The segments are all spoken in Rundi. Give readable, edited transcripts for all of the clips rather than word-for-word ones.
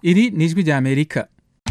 Iri ni ijwi rya Amerika.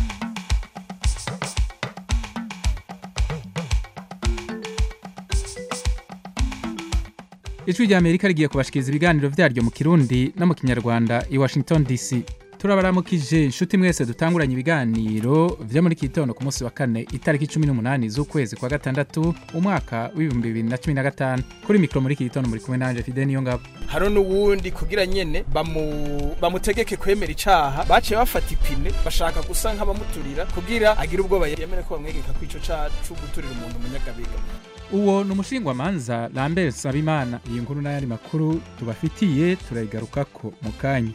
Ijwi rya Amerika rigiye kubashikiriza ibiganiro vyaryo mu Kirundi no mu Kinyarwanda i Washington DC. Turabaramukije inshuti mwese dutanguranye ibiganiro vyo muri kitondo ku munsi wa kane itariki 18 z'ukwezi kwa gatandatu umwaka w'2015. Kuri mikro muri kitondo muri kumwe nanje Fidel Niyongabo. Haro n'uwundi kugira nyene bamutegeke kwemera icaha baciye bafata ipine bashaka gusa nk'abamuturira kugira agira ubwoba yemere ko bamwegeka kwico cacu guturira umuntu umunyagabiga. Uwo ni umushingwamanza Lambert Sabimana. Iyi nkuru n'ayandi makuru tubafitiye turayigarukako mu kanya.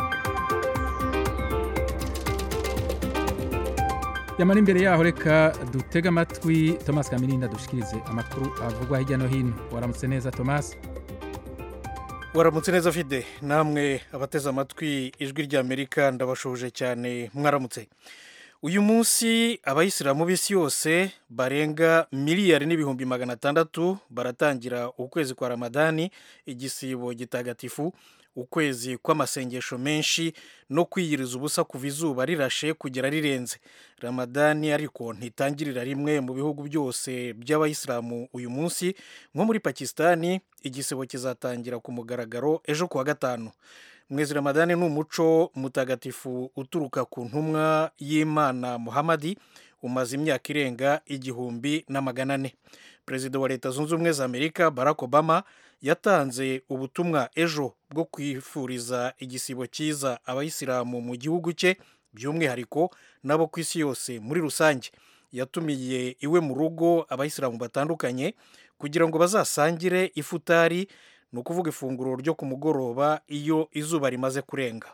Yamara imbere yaho reka dutega amatwi Thomas Kamirinda dushikirize amakuru avugwa hirya no hino. Waramutse neza Thomas? Waramutse neza Fide, namwe abateze amatwi ijwi rya Amerika ndabashuje cyane mwaramutse. Uyu munsi abayisilamu b'isi yose barenga miliyari n'ibihumbi 600 baratangira ukwezi kwa Ramadani, igisibo gitagatifu, ukwezi kw'amasengesho menshi no kwiyiriza ubusa kuva izuba rirashe kugera rirenze. Ramadani ariko ntitangirira rimwe mu bihugu byose by'abayisilamu uyu munsi. Nko muri Pakistani igisibo kizatangira ku mugaragaro ejo kuwa gatanu. Mwezi Ramadani ni umuco mutagatifu uturuka ku ntumwa y'Imana Muhammadi, umaze imyaka irenga 1400. Perezida wa Leta Zunze Ubumwe za Amerika Barack Obama yatanze ubutumwa ejo bwo kwifuriza igisibo cyiza abayisilamu mu gihugu cye, by'umwihariko nabo ku isi yose muri rusange. Yatumiye iwe mu rugo abayisilamu batandukanye kugira ngo bazasangire ifutari, ni ukuvuga ifunguro ryo ku mugoroba iyo izuba rimaze kurenga.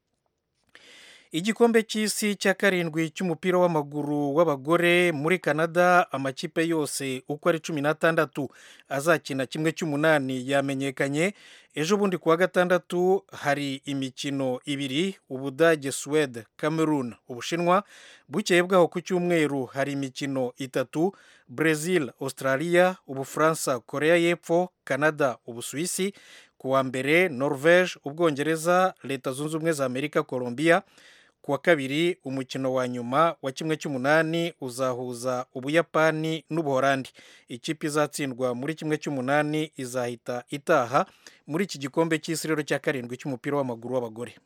Igikombe cy'isi cya karindwi cy'umupira w'amaguru w'abagore muri Canada, amakipe yose uko ari 16 azakina kimwe cy'umunani yamenyekanye. Ejo bundi kuwa gatandatu hari imikino ibiri, Ubudage Suède, Cameroon Ubushinwa. Bukeye bwaho ku cyumweru hari imikino 3, Brazil Australia, Ubufaransa Korea y'Epfo, Canada Ubusuwisi. Kuwa mbere Norvège, Ubwongereza, Leta Zunze Ubumwe za Amerika, Colombia. Kuwa kabiri umukino wa nyuma wa kimwe cy'umunani uzahuza Ubuyapani n'Ubuholandi. Ikipe izatsindwa muri kimwe cy'umunani izahita itaha muri iki gikombe cy'isi rero cya karindwi cy'umupira w'amaguru w'abagore.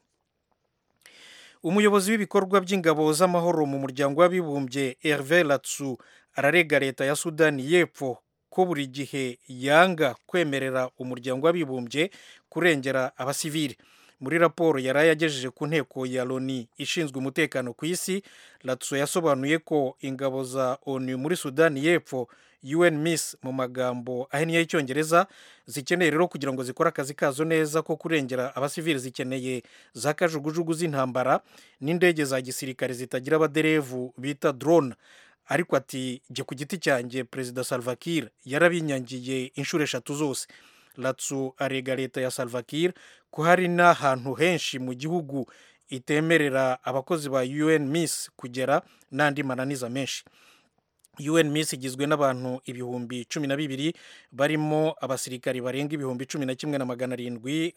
Umuyobozi w'ibikorwa by'ingabo z'amahoro mu muryango w'abibumbye Hervé Latsu ararega leta ya Sudani y'Epfo ko buri gihe yanga kwemerera umuryango w'abibumbye kurengera abasivili. Muri raporo yari yagejeje ku nteko ya Loni ishinzwe umutekano ku isi, Latso yasobanuye ko ingabo za ONU muri Sudani y'Epfo, UNMISS mu magambo ahinnye y'Icyongereza, zikeneye rero kugira ngo zikore akazi kazo neza ko kurengera abasivili, zikeneye za kajugujugu z'intambara n'indege za gisirikare zitagira abaderevu bita drone. Ariko ati jye ku giti cyanjye Perezida Salva Kiir yarabinyangiye inshuro 3 zose. Latsu arega leta ya Salva Kiir ko hari n'ahantu henshi mu gihugu itemerera abakozi ba UNMISS kugera n'andi mananiza menshi. UNMISS igizwe n'abantu ibihumbi 12 barimo abasirikari barenga ibihumbi 11,700,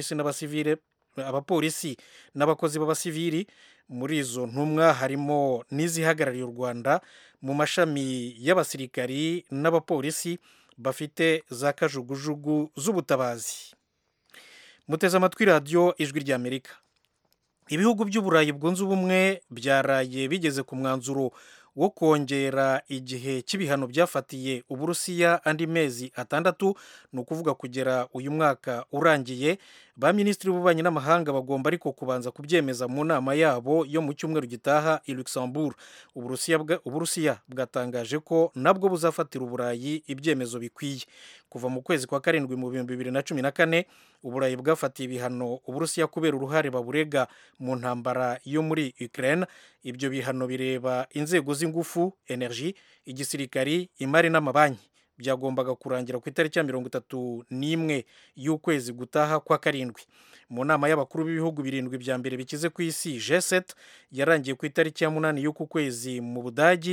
abapolisi n'abakozi b'abasivili. Muri izo ntumwa harimo n'izihagarariye u Rwanda mu mashami y'abasirikari n'abapolisi bafite za kajugujugu z'ubutabazi. Muteze amatwi radio ijwi rya Amerika. Ibihugu by'Uburayi bwunze ubumwe byaraye bigeze ku mwanzuro wo kongera igihe cy'ibihano byafatiye Uburusiya andi mezi 6, ni ukuvuga kugera uyu mwaka urangiye. Ba minisitiri b'ububanyi n'amahanga bagomba ariko kubanza kubyemeza mu nama yabo yo mu cyumweru gitaha i Luxembourg. Uburusiya bwatangaje ko nabwo buzafatira Uburayi ibyemezo bikwiye. Kuva mu kwezi kwa karindwi mu 2014 Uburayi bwafatiye ibihano Uburusiya kubera uruhare baburega mu ntambara yo muri Ukraine. Ibyo bihano bireba inzego z'ingufu, energy, igisirikari, imari n'amabanki. Byagombaga kurangira ku itariki ya 31 y'ukwezi gutaha kwa karindwi. Mu nama y'abakuru b'ibihugu birindwi bya mbere bikize ku isi G7 yarangiye ku itariki ya 8 y'uku kwezi mu Budagi,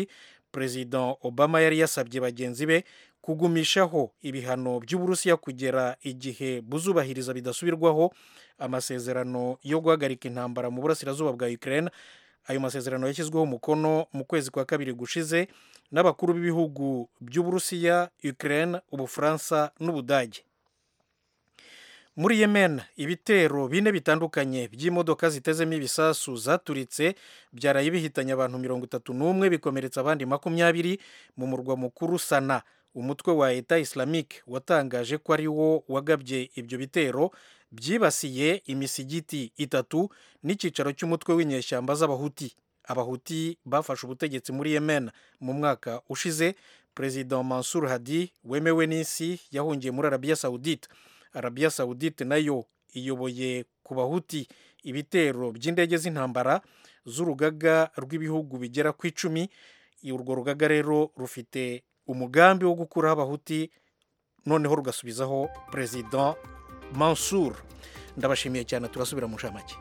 President Obama yari yasabye bagenzi be kugumishaho ibihano by'Uburusiya kugera igihe buzubahiriza bidasubirwaho amasezerano yo guhagarika intambara mu burasirazuba bwa Ukraine. Ayo masezerano yashyizweho umukono mu kwezi kwa kabiri gushize n'abakuru b'ibihugu by'Uburusiya, Ukraine, Ubufaransa n'Ubudage. Muri Yemen ibitero bine bitandukanye by'imodoka zitezemo ibisasu zaturitse byaraye bihitanye abantu 31 bikomeretsa abandi 20 mu murwa mukuru Sana. Umutwe wa Eta Islamique watangaje ko ari wo wagabye ibyo bitero byibasiye imisigiti 3 n'ikicaro cy'umutwe w'inyeshyamba z'abahuti. Abahuti bafashe ubutegetsi muri Yemen mu mwaka ushize. President Mansour Hadi wemewe n'isi yahungiye muri Arabia Saudite. Arabia Saudite nayo iyoboye ku bahuti ibitero by'indege z'intambara z'urugaga rw'ibihugu bigera ku 10. Urwo rugaga rero rufite umugambi wo gukuraho abahuti noneho rugasubizaho President Mansour. Ndabashimiye cyane, turasubira mu nshamake.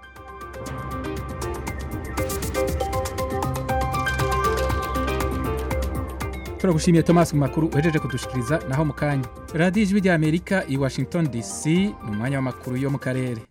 Turagushimiye Thomas mu makuru uhejeje kudushikiriza. Naho mu kanya Radio Ijwi rya Amerika i Washington DC ni umwanya w'amakuru yo mu karere.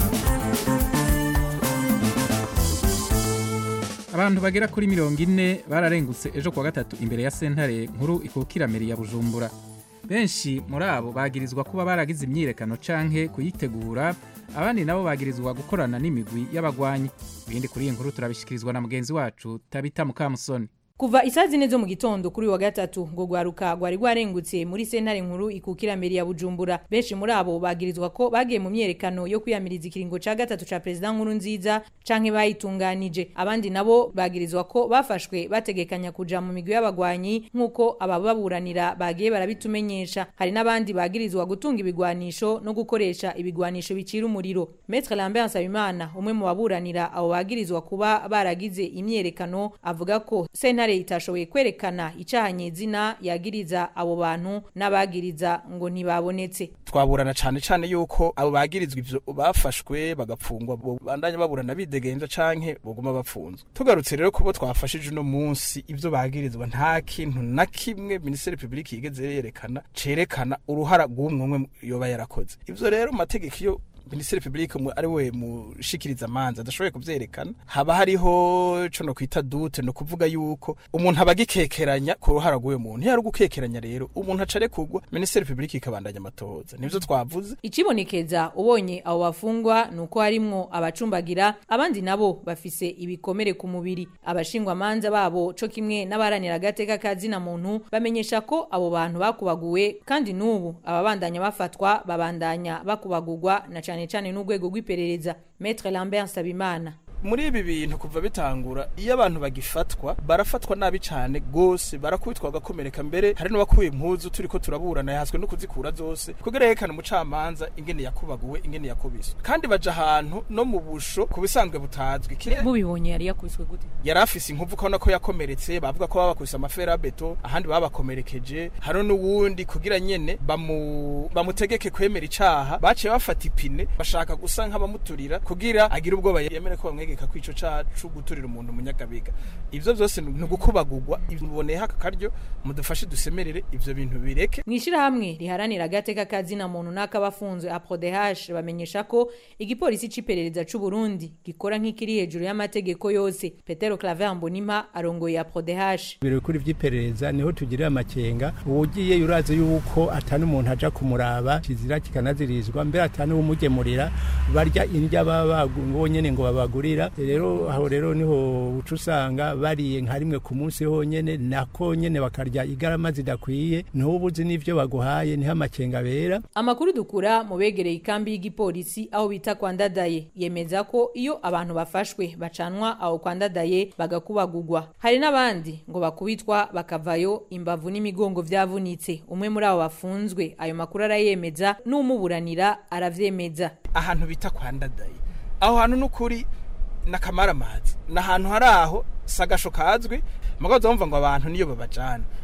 Abantu bagera kuri 40 bararengutse ejo kuwa gatatu imbere ya sentare nkuru ikukira meri ya Bujumbura. Benshi muri abo bagirizwa kuba baragize imyirekano canke kuyitegura, abandi nabo bagirizwa gukorana n'imigwi y'abagwanyi. Ibindi kuri iyi nkuru turabishikirizwa na mugenzi wacu Tabita Mukamusoni. Kuva isazi nezo mu gitondo kuri wa gatatu ngo gwaruka gwari gwarengutse muri sentare nkuru ikukira meri ya Bujumbura. Benshi muri abo bagirizwa ko bagiye mu myerekano yo kwiyamiriza ikiringo ca gatatu ca president Nkurunziza canke bayitunganije. Abandi nabo bagirizwa ko bafashwe bategekanya kuja mu migwi y'abagwanyi nkuko abababuranira bagiye barabitumenyesha. Hari nabandi bagirizwa gutunga ibigwanisho no gukoresha ibigwanisho bicira umuriro. Maître Lambert Nsabimana umwe mu baburanira abo bagirizwa kuba baragize imyerekano avuga ko sentare itashoboye kwerekana icahanye izina yagiriza abo bantu n'abagiriza ngo ntibabonetse. Twaburana cyane yuko abo bagirizwa ivyo bafashwe bagapfungwa bandanya baburana bidegenza canke boguma bapfunzwe. Tugarutse rero kubo twafashije no munsi ivyo bagirizwa nta kintu na kimwe Ministeri Publique yigeze yerekana cerekana uruhara rw'umwe yoba yarakoze. Ivyo rero mategeko yo Ministeri Publique ari we mushikiriza manza adashoboye kuvyerekana, haba hariho co no kwita dute no kuvuga yuko umuntu abagikekeranya ku ruhara rw'uyo muntu. Yari gukekeranya rero umuntu acare kugwa Ministeri Publique ikabandanya amatohoza. Nivyo twavuze. Ikibonekeza ubonye abo bafungwa nuko harimwo abacumbagira, abandi nabo bafise ibikomere ku mubiri. Abashingwa manza babo co kimwe n'abaranira gateka kazina muntu bamenyesha ko abo bantu bakubaguwe kandi nubu ababandanya bafatwa babandanya bakubagurwa na cyane n'urwego rw'iperereza. Maître Lambert Nsabimana muri ibi bintu kuva bitangura iyo abantu bagifatwa barafatwa nabi cyane gose, barakubitwa gakomereka, mbere hari no bakuye impuzu turiko turaburana yahaswe no kuzikura zose kugira yerekana umucamanza ingene yakubaguwe ingene yakubiswe, kandi baja ahantu no mu busho kubisanzwe butazwi. Mubibonye yari yakubiswe gute? Yari afise inkovu ko nako yakomeretse, bavuga ko babakubise amafera beto, ahandi babakomerekeje. Hari n'uwundi kugira nyene bamutegeke kwemera icaha baciye bafata ipine bashaka gusa nk'abamuturira kugira agira ubwoba yemere ko bamwege kwico cacu guturira umuntu munyagabiga. Ivyo byose ni gukubagurwa. Iboneye akaryo mudufashe dusemerere ivyo bintu bireke. Mwishira hamwe riharanira gateka kazina muntu nakabafunzwe APRODH bamenyesha ko igipolisi ciperereza c'u Burundi gikora nk'ikiri hejuru y'amategeko yose. Petero Claver Mbonimpa arongoye APRODH. Bire kuri vy'iperereza niho tugirira amakenga, ugiye yuraze yuko atanu umuntu aja kumuraba kizira kikanazirizwa, mbere atanu umugemurira barya indya babonyene ngo babagurira. Rero aho rero niho ucusanga bariye nka rimwe ku munsi honyene, nako nyene bakarya igarama zidakwiye, ntubuzi n'ivyo baguhaye niho amakenga bera. Amakuru dukura mu begereye ikambi y'igipolisi aho bita kwa Ndadaye yemeza ko iyo abantu bafashwe bacanwa aho kwa Ndadaye bagakubagurwa. Hari n'abandi ngo bakubitwa bakavayo imbavu n'imigongo vyavunitse. Umwe muri abo bafunzwe ayo makuru arayemeza n'umuburanira aravyemeza. Ahantu bita kwa Ndadaye aho hantu n'ukuri nakamara amazi n'ahantu hari aho sagasho kazwe magazo bumva ngo abantu niyo babajana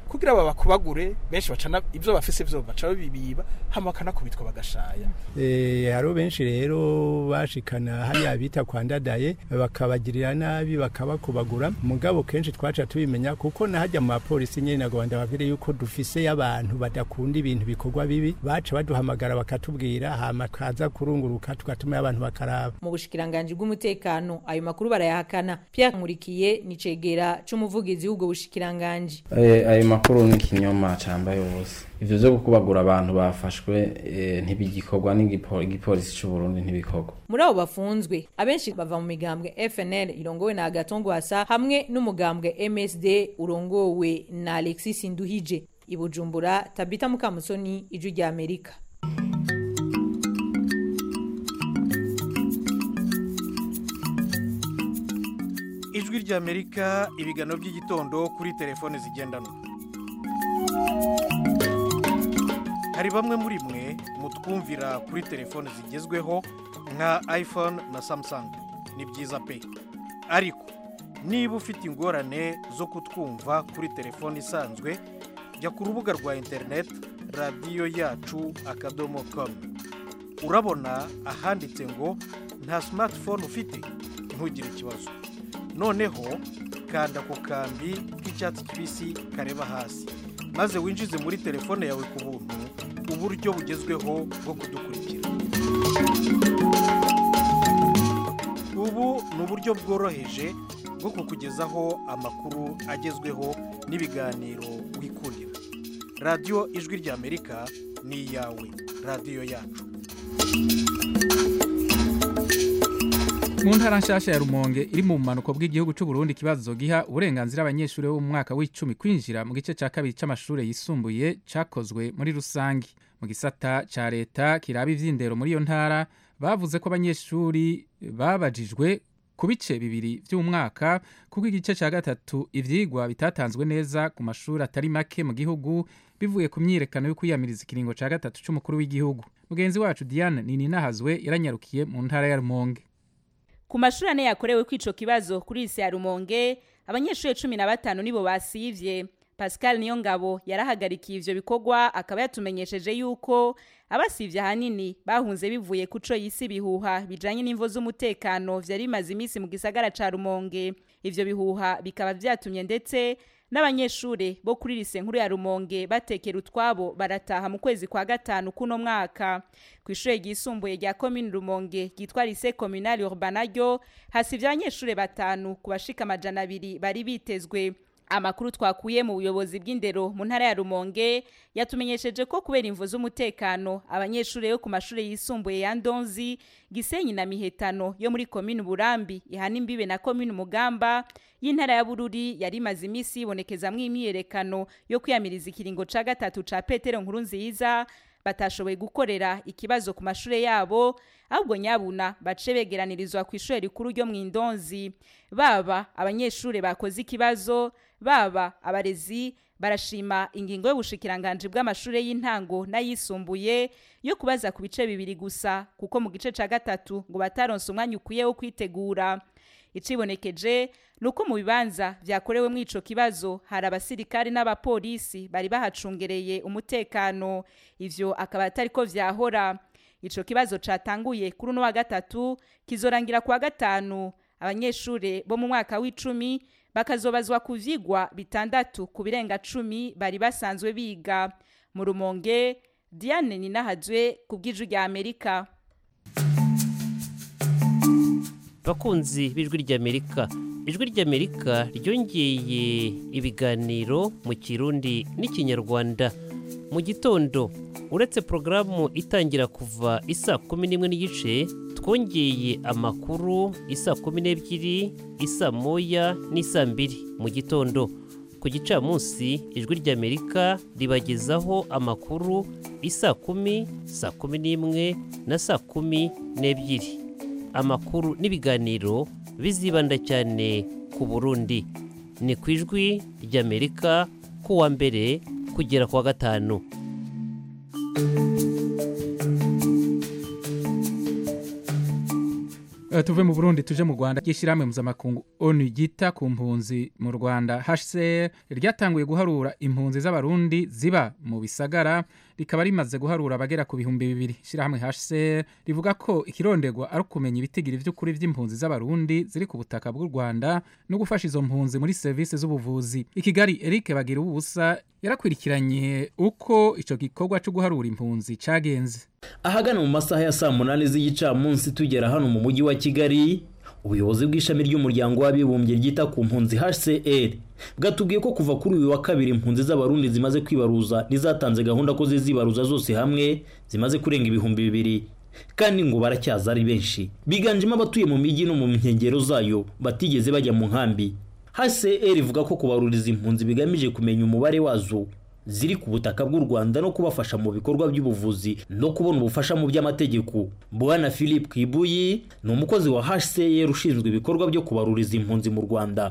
kugira babakubagure benshi bacana ivyo bafise vyo baca bibiba hama kanakubitwa bagashaya. Haro benshi rero bashikana hariya bita kwandadaye bakabagirira nabi bakabakubagura mugabo kenshi twaca tubimenya kuko nahajya mu polisi nyene nagwanda bavire yuko dufise y'abantu badakunda ibintu bikorwa bibi baca baduhamagara bakatubwira hama kaza kurunguruka tugatuma abantu bakaraba. Mu bushikiranganje bw'umutekano ayo makuru barayahakana. Pierre Nkurikiye ni cegera c'umuvugizi w'ubwo bushikiranganje. Ayo makuru ni kinyoma cambaye bose. Ivyo zo gukubagura abantu bafashwe ntibigikorwa n'igipolisi c'u Burundi ntibikorwa. Muri abo bafunzwe abenshi bava mu migambwe FNL irongowe na Agathon Rwasa hamwe n'umugambwe MSD urongowe na Alexis Nduhije. I Bujumbura, Tabita Mukamusoni, Ijwi rya Amerika. Ijwi rya Amerika, ibigano by'igitondo kuri telefone zigendanwa. Hari bamwe muri mwe mutwumvira kuri telefone zigezweho nka iPhone na Samsung. Ni byiza pe. Ariko niba ufite ingorane zo kutwumva kuri telefone isanzwe, jya ku rubuga rwa internet radioyacu.com. Urabona ahanditse ngo nta smartphone ufite, ntugire ikibazo. Noneho kanda ku kambi k'icyatsi kibisi kareba hasi maze winjize muri telefone yawe ku buntu uburyo bugezweho bwo kudukurikira. Ubu ni uburyo bworoheje bwo kukugezaho amakuru agezweho n'ibiganiro wikundira. Radio Ijwi rya Amerika ni iyawe, radio yacu. Mu ntara nshasha ya Rumonge iri mu manuko bw'igihugu cy'u Burundi kibazo giha uburenganzira abanyeshuri bo mu mwaka w'10 kwinjira mu gice ca kabiri c'amashure yisumbuye cakozwe muri rusangi. Mu gisata ca leta kiraba ivy'indero muri iyo ntara bavuze ko abanyeshuri babajijwe ku bice bibiri by'umwaka kuko igice ca gatatu ivyigwa bitatanzwe neza ku mashuri atari make mu gihugu bivuye ku myirekano yo kwiyamiriza ikiringo ca gatatu c'umukuru w'igihugu. Mugenzi wacu Diane Nininahazwe yaranyarukiye mu ntara ya Rumonge. Ku mashuri ane yakorewe kwico kibazo kuri isi ya Rumonge abanyeshuri 15 nibo basivye. Pascal Niyongabo yarahagarikiye ivyo bikorwa akaba yatumenyesheje yuko abasivye hanini bahunze bivuye kuco yisi bihuha bijanye n'imvo z'umutekano vyari bimaze imisi mu gisagara ca Rumonge. Ivyo bihuha bikaba vyatumye ndetse n'abanyeshure bo kuri lise nkuru ya Rumonge batekera utwabo barataha mu kwezi kwa gatanu kuno mwaka. Kw'ishure ryisumbuye rya commune Rumonge ryitwa Lycée Communal Urbanaryo hasivye abanyeshure 5 kubashika 200 bari bitezwe. Amakuru twakuye mu buyobozi bw'indero mu ntara ya Rumonge yatumenyesheje ko kubera imvo z'umutekano abanyeshure yo ku mashure yisumbuye ya Ndonzi, Gisenyi na Mihetano yo muri commune Burambi ihana imbibe na commune Mugamba y'intara ya Bururi yari maze imisi ibonekeza mw'imyiyerekano yo kwiyamiriza ikiringo ca gatatu ca Petero Nkurunziza batashoboye gukorera ikibazo ku mashure yabo ahubwo nyabuna bace begeranirizwa ku ishure rikuru ryo mw'Indonzi. Baba abanyeshure bakoze ikibazo baba abarezi barashima ingingo y'ubushikiranganje bw'amashure y'intango n'ayisumbuye yo kubaza ku bice bibiri gusa kuko mu gice ca gatatu ngo bataronse umwanya ukwiye wo kwitegura. Icibonekeje nuko mu bibanza vyakorewe mwico kibazo hari abasirikari n'abapolisi bari bahacungereye umutekano, ivyo akaba atariko vyahora. Ico kibazo catanguye kuri no wa gatatu kizorangira kwa gatanu. Abanyeshure bo mu mwaka w'10 bakazobazwa ku vyigwa bitandatu ku birenga 10 bari basanzwe biga. Mu Rumonge, Diane Ninahazwe ku bw'Ijwi rya Amerika. Bakunzi b'Ijwi rya Amerika, Ijwi rya Amerika ryongeye ibiganiro mu Kirundi n'Ikinyarwanda. Mu gitondo uretse programu itangira kuva isa 11:30 twongeye amakuru isa 12, isa 1 n'isa 2 mu gitondo. Ku gicamunsi Ijwi rya Amerika ribagezaho amakuru isa 10, saa 11 na saa 12. Amakuru n'ibiganiro bizibanda cyane ku Burundi. Ni ku Ijwi rya Amerika ku wa mbere kugera kwa gatanu. tuve mu Burundi tuje mu Rwanda gishiramwe mpuzamakungu ONU gita ku mpunzi mu Rwanda HCR ryatanguye guharura impunzi z'abarundi ziba mu bisagara rikaba rimaze guharura abagera ku 200 shirahamwe HCR rivuga ko ikironderwa ari kumenya ibitigiri vy'ukuri vy'impunzi z'abarundi ziri ku butaka bw'u Rwanda no gufasha izo mpunzi muri service z'ubuvuzi. Ikigali Eric Bagira ubusa yarakwirikiranye uko ico gikorwa cyo guharura impunzi cagenze. Ahagana mu masaha ya saa 8 z'igicamunsi tugera hano mu mujyi wa Kigali, ubuyobozi bw'ishami ry'umuryango w'abibumbye ryita ku mpunzi HCR bwatubwiye ko kuva kuri uyu wa kabiri impunzi z'abarundi zimaze kwibaruza nizatanze gahunda ko zizibaruza zose hamwe zimaze kurenga 200 kandi ngo baracyaza ari benshi, biganjemo abatuye mu mijyi no mu nkengero zayo batigeze bajya mu nkambi. HCR ivuga ko kubaruriza impunzi bigamije kumenya umubare wazo ziri ku butaka bw'u Rwanda no kubafasha mu bikorwa by'ubuvuzi no kubona ubufasha mu by'amategeko. Bwana Philip Kibuyi ni umukozi wa HCR ushinzwe ibikorwa byo kubaruriza impunzi mu Rwanda.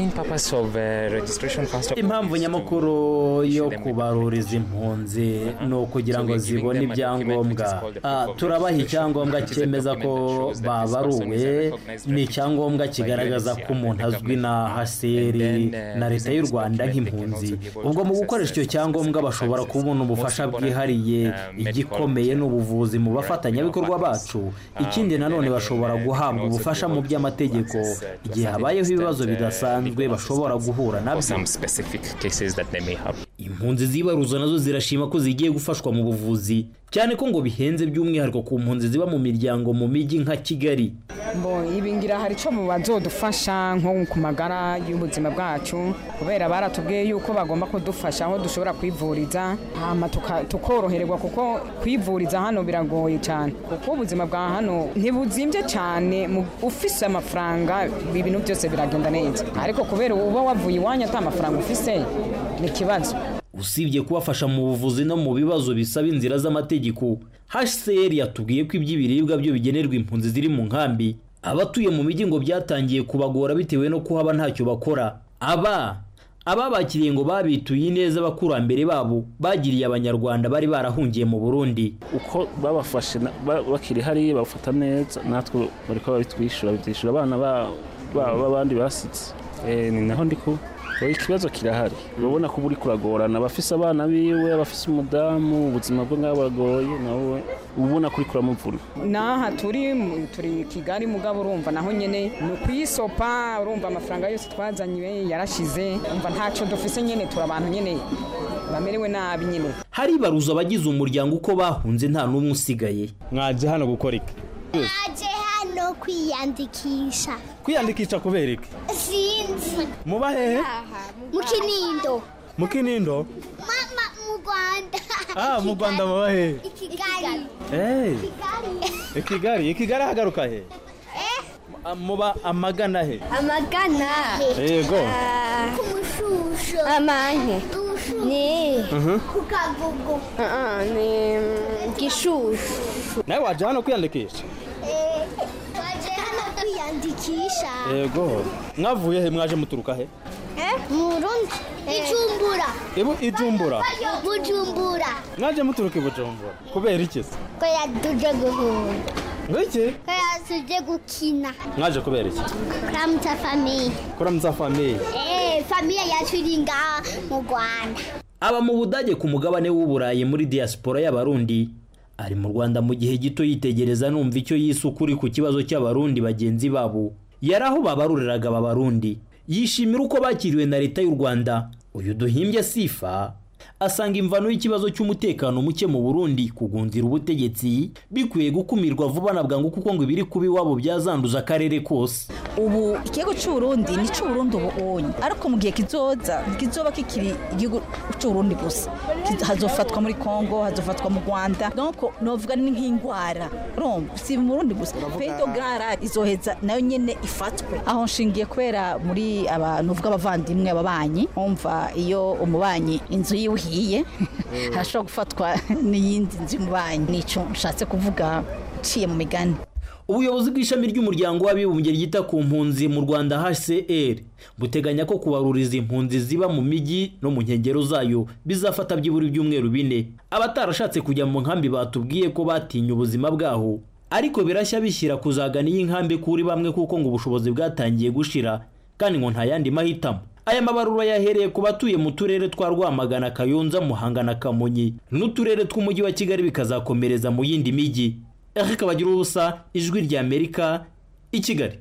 Impamvu nyamukuru yo kubaruriza impunzi no kugira ngo zibone ibyangombwa. Turabaha icyangombwa cyemeza ko babaruwe, ni icyangombwa kigaragaza ko umuntu azwi na HCR na leta y'u Rwanda nk'impunzi. Ubwo mu gukoresha icyo ngombwa bashobora kubona ubufasha bwihariye, igikomeye n'ubuvuzi mu bafatanyabikorwa bacu. Ikindi nanone bashobora guhabwa ubufasha mu by'amategeko igihe habayeho ibibazo bidasanzwe bashobora guhura nabyo. Impunzi zibaruza nazo zirashima ko zigiye gufashwa mu buvuzi, cyane ko ngo bihenze by'umwihariko ku mpunzi ziba mu miryango mu mijyi nka Kigali. Ibingira hari cyo mu bazodufasha nko ku magara y'ubuzima bwacu, kubera baratubwiye yuko bagomba kudufasha aho dushobora kwivuriza hama tukoroherwa, kuko kwivuriza hano biragoye cyane, kuko ubuzima bwa hano ntibuzimbye cyane. Ufise amafaranga ibintu byose biragenda neza, ariko kubera uba wavuye iwanya ata amafaranga ufise ni kibazo. Usibye kubafasha mu buvuzi no mu bibazo bisaba inzira z'amategeko, HCR yatubwiye ko iby'ibiribwa byo bigenerwa impunzi ziri mu nkambi abatuye mu mijyi ngo byatangiye kubagora bitewe no kuhaba ntacyo bakora. Ababakiriye ngo babituye neza abakurambere babo bagiriye abanyarwanda bari barahungiye mu Burundi. Uko babafashe bakiri hari bafata neza, natwe bariko babitwishura abana b'abandi basitse. Ni naho ndiko ikibazo kirahari, babona ko buri kuragorana, bafise abana biwe, abafise umudamu, ubuzima bwo ngabagoye, nawe ubona kuri kuramuvuna. Naha turi Kigali mugabo urumva naho nyene no kwisopa, urumva amafaranga yose twazanywe yarashize, umva ntaco dufise nyene, turabantu nyene bamerewe nabi nyene. Hari baruza abagize umuryango uko bahunze nta numwe usigaye. Mwaje hano gukora iki? Mwaje hano kwiyandikisha. Kwiyandikisha kubera iki? Sinzi. Muba hehe? Mu Kinindo. Mu Kinindo? Mama mu Rwanda. Mu Rwanda muba hehe? Kigali. Kigali hagaruka he? Muba amagana he? Amagana. Yego. Kumushusho. Amanke. Ni. Kukagugu. Ni Gishushu. Nawe waje hano kwiyandikisha? Waje hano kwiyandikisha. Yego. Mwavuye he, mwaje muturuka he? Mu Burundi. Ijumbura. Ijumbura? Bujumbura. Mwaje muturuka Bujumbura? Kubera iki se? Ko yaduje guhunda. Ngiki? Ko yasuje gukina. Mwaje kubera iki? Kuramutsa famille. Kuramutsa famille? Famille yacu iri ngaha mu Rwanda. Aba mu Budage ku mugabane w'Uburayi muri diaspora y'Abarundi, ari mu Rwanda mu gihe gito yitegereza numva icyo yisukuri ku kibazo cy'Abarundi bagenzi babo. Yaraho babaruriraga Abarundi, yishimira uko bakiriwe na leta y'u Rwanda. Uyu Duhimbye Sifa asanga imvano y'ikibazo cy'umutekano muke mu Burundi kugunzira ubutegetsi bikwiye gukumirwa vuba na bwangu, kuko ngo ibiri kubi wabo byazanduza akarere kose. Ubu ikigo cy'Uburundi ni cy'Uburundi ubonye, ariko mu gihe kizoba kikiri igihugu cy'Uburundi gusa, hazofatwa muri Kongo, hazofatwa mu Rwanda. Donc novuga ni nk'ingwara, urumva si mu Burundi gusa, pedo gara izoheza nayo nyene ifatwe. Aho nshingiye kwera muri abantu uvuga abavandimwe ababanyi, umva iyo umubanyi inzu yiwuhiye harashobora gufatwa n'iyindi nzu y'umubanyi. Nico nshatse kuvuga ciye mu migani. Ubuyobozi bw'ishami ry'umuryango w'abibumbye ryita ku mpunzi mu Rwanda HCR buteganya ko kubaruriza impunzi ziba mu mijyi no mu nkengero zayo bizafata byibura ibyumweru 4. Abatarashatse kujya mu nkambi batubwiye ko batinya ubuzima bwaho, ariko birashya bishyira kuzagana iyi nkambi kuri bamwe kuko ngo ubushobozi bwatangiye gushira kandi ngo nta yandi mahitamo. Aya mabarura yahereye ku batuye mu turere twa Rwamagana, Kayonza, Muhanga na Kamonyi n'uturere tw'umujyi wa Kigali bikazakomereza mu yindi migi. Eric Bagirubusa, Ijwi rya Amerika, i Kigali.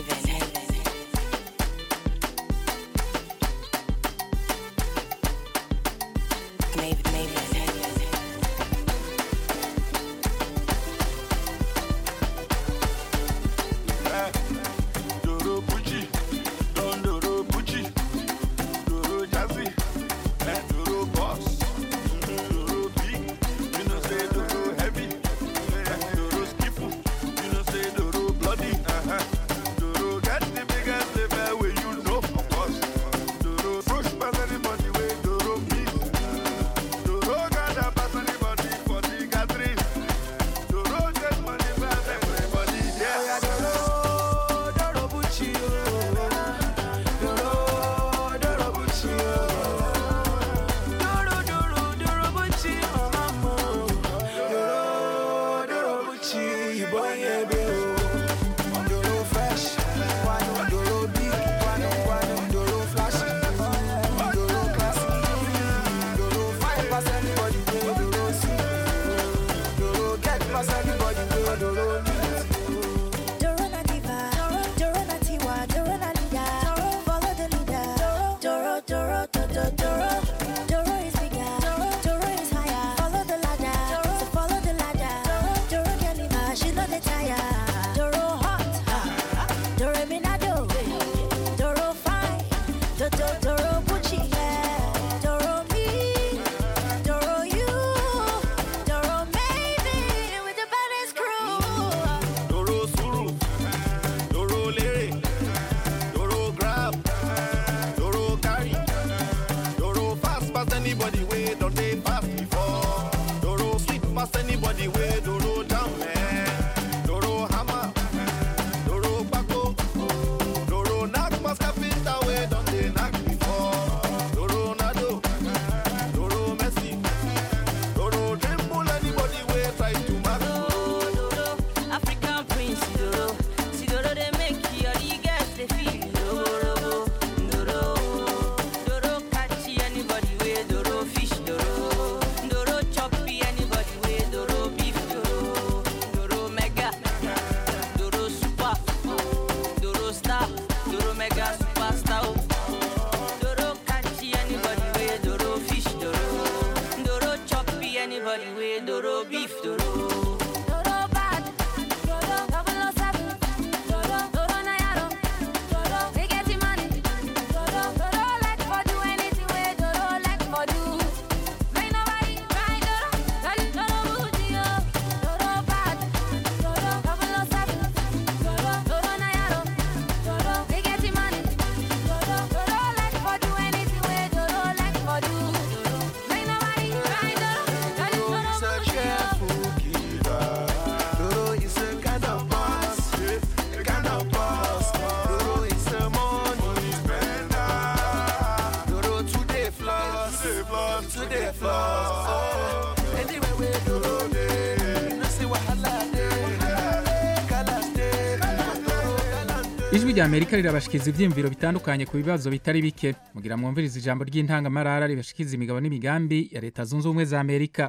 Ijwi rya Amerika rirabashikiza ivyimviro bitandukanye ku bibazo bitari bike. Mugira mwumviriza ijambo ry'intangamarara ribashikiza imigabo n'imigambi ya Leta Zunze Ubumwe za Amerika.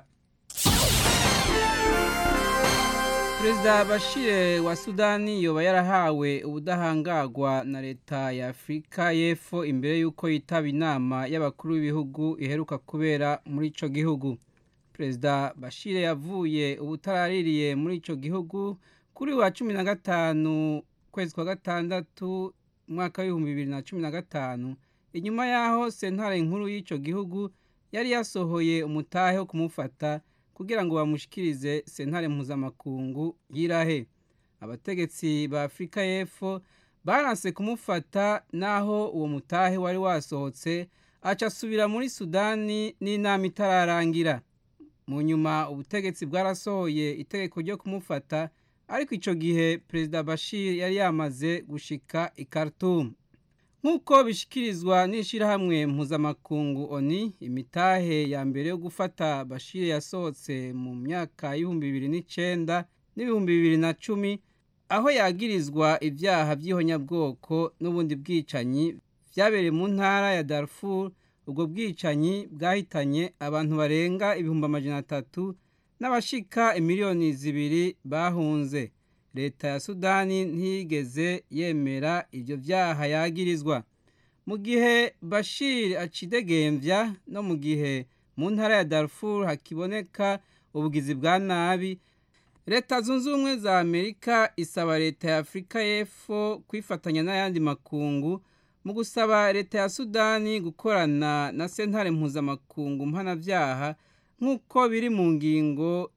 Perezida Bashir wa Sudani yoba yarahawe ubudahangagwa na leta ya Afrika y'Epfo imbere yuko yitaba inama y'abakuru b'ibihugu iheruka kubera muri ico gihugu. Perezida Bashir yavuye ubutaraririye muri ico gihugu kuri wa 15 kwezi kwa gatandatu mwaka wa 2015 inyuma yaho sentare nkuru y'ico gihugu yari yasohoye umutahe wo kumufata kugira ngo bamushikirize sentare mpuzamakungu yirahe. Abategetsi ba Afrika y'Epfo baranse kumufata naho uwo mutahe wari wasohotse aca asubira muri Sudani n'inama itararangira. Mu nyuma ubutegetsi bwarasohoye itegeko ryo kumufata, ariko ico gihe Perezida Bashir yari yamaze gushika i Khartoum. Nkuko bishikirizwa n'ishirahamwe mpuzamakungu ONU, imitahe ya mbere yo gufata Bashir yasohotse mu myaka 2009 n'ibihumbi 2010 aho yagirizwa ibyaha by'ihonyabwoko n'ubundi bwicanyi byabereye mu ntara ya Darfur. Ubwo bwicanyi bwahitanye abantu barenga 300,000 n'abashika 2,000,000 bahunze. Leta ya Sudani ntiyigeze yemera ibyo byaha yagirizwa. Mu gihe Bashir acidegembya no mu gihe mu ntara ya Darfur hakiboneka ubugizi bwa nabi, Leta Zunze Ubumwe za Amerika isaba leta ya Afrika y'Epfo kwifatanya n'ayandi makungu mu gusaba leta ya Sudani gukorana na sentare mpuzamakungu mpanavyaha nk'uko biri mu ngingo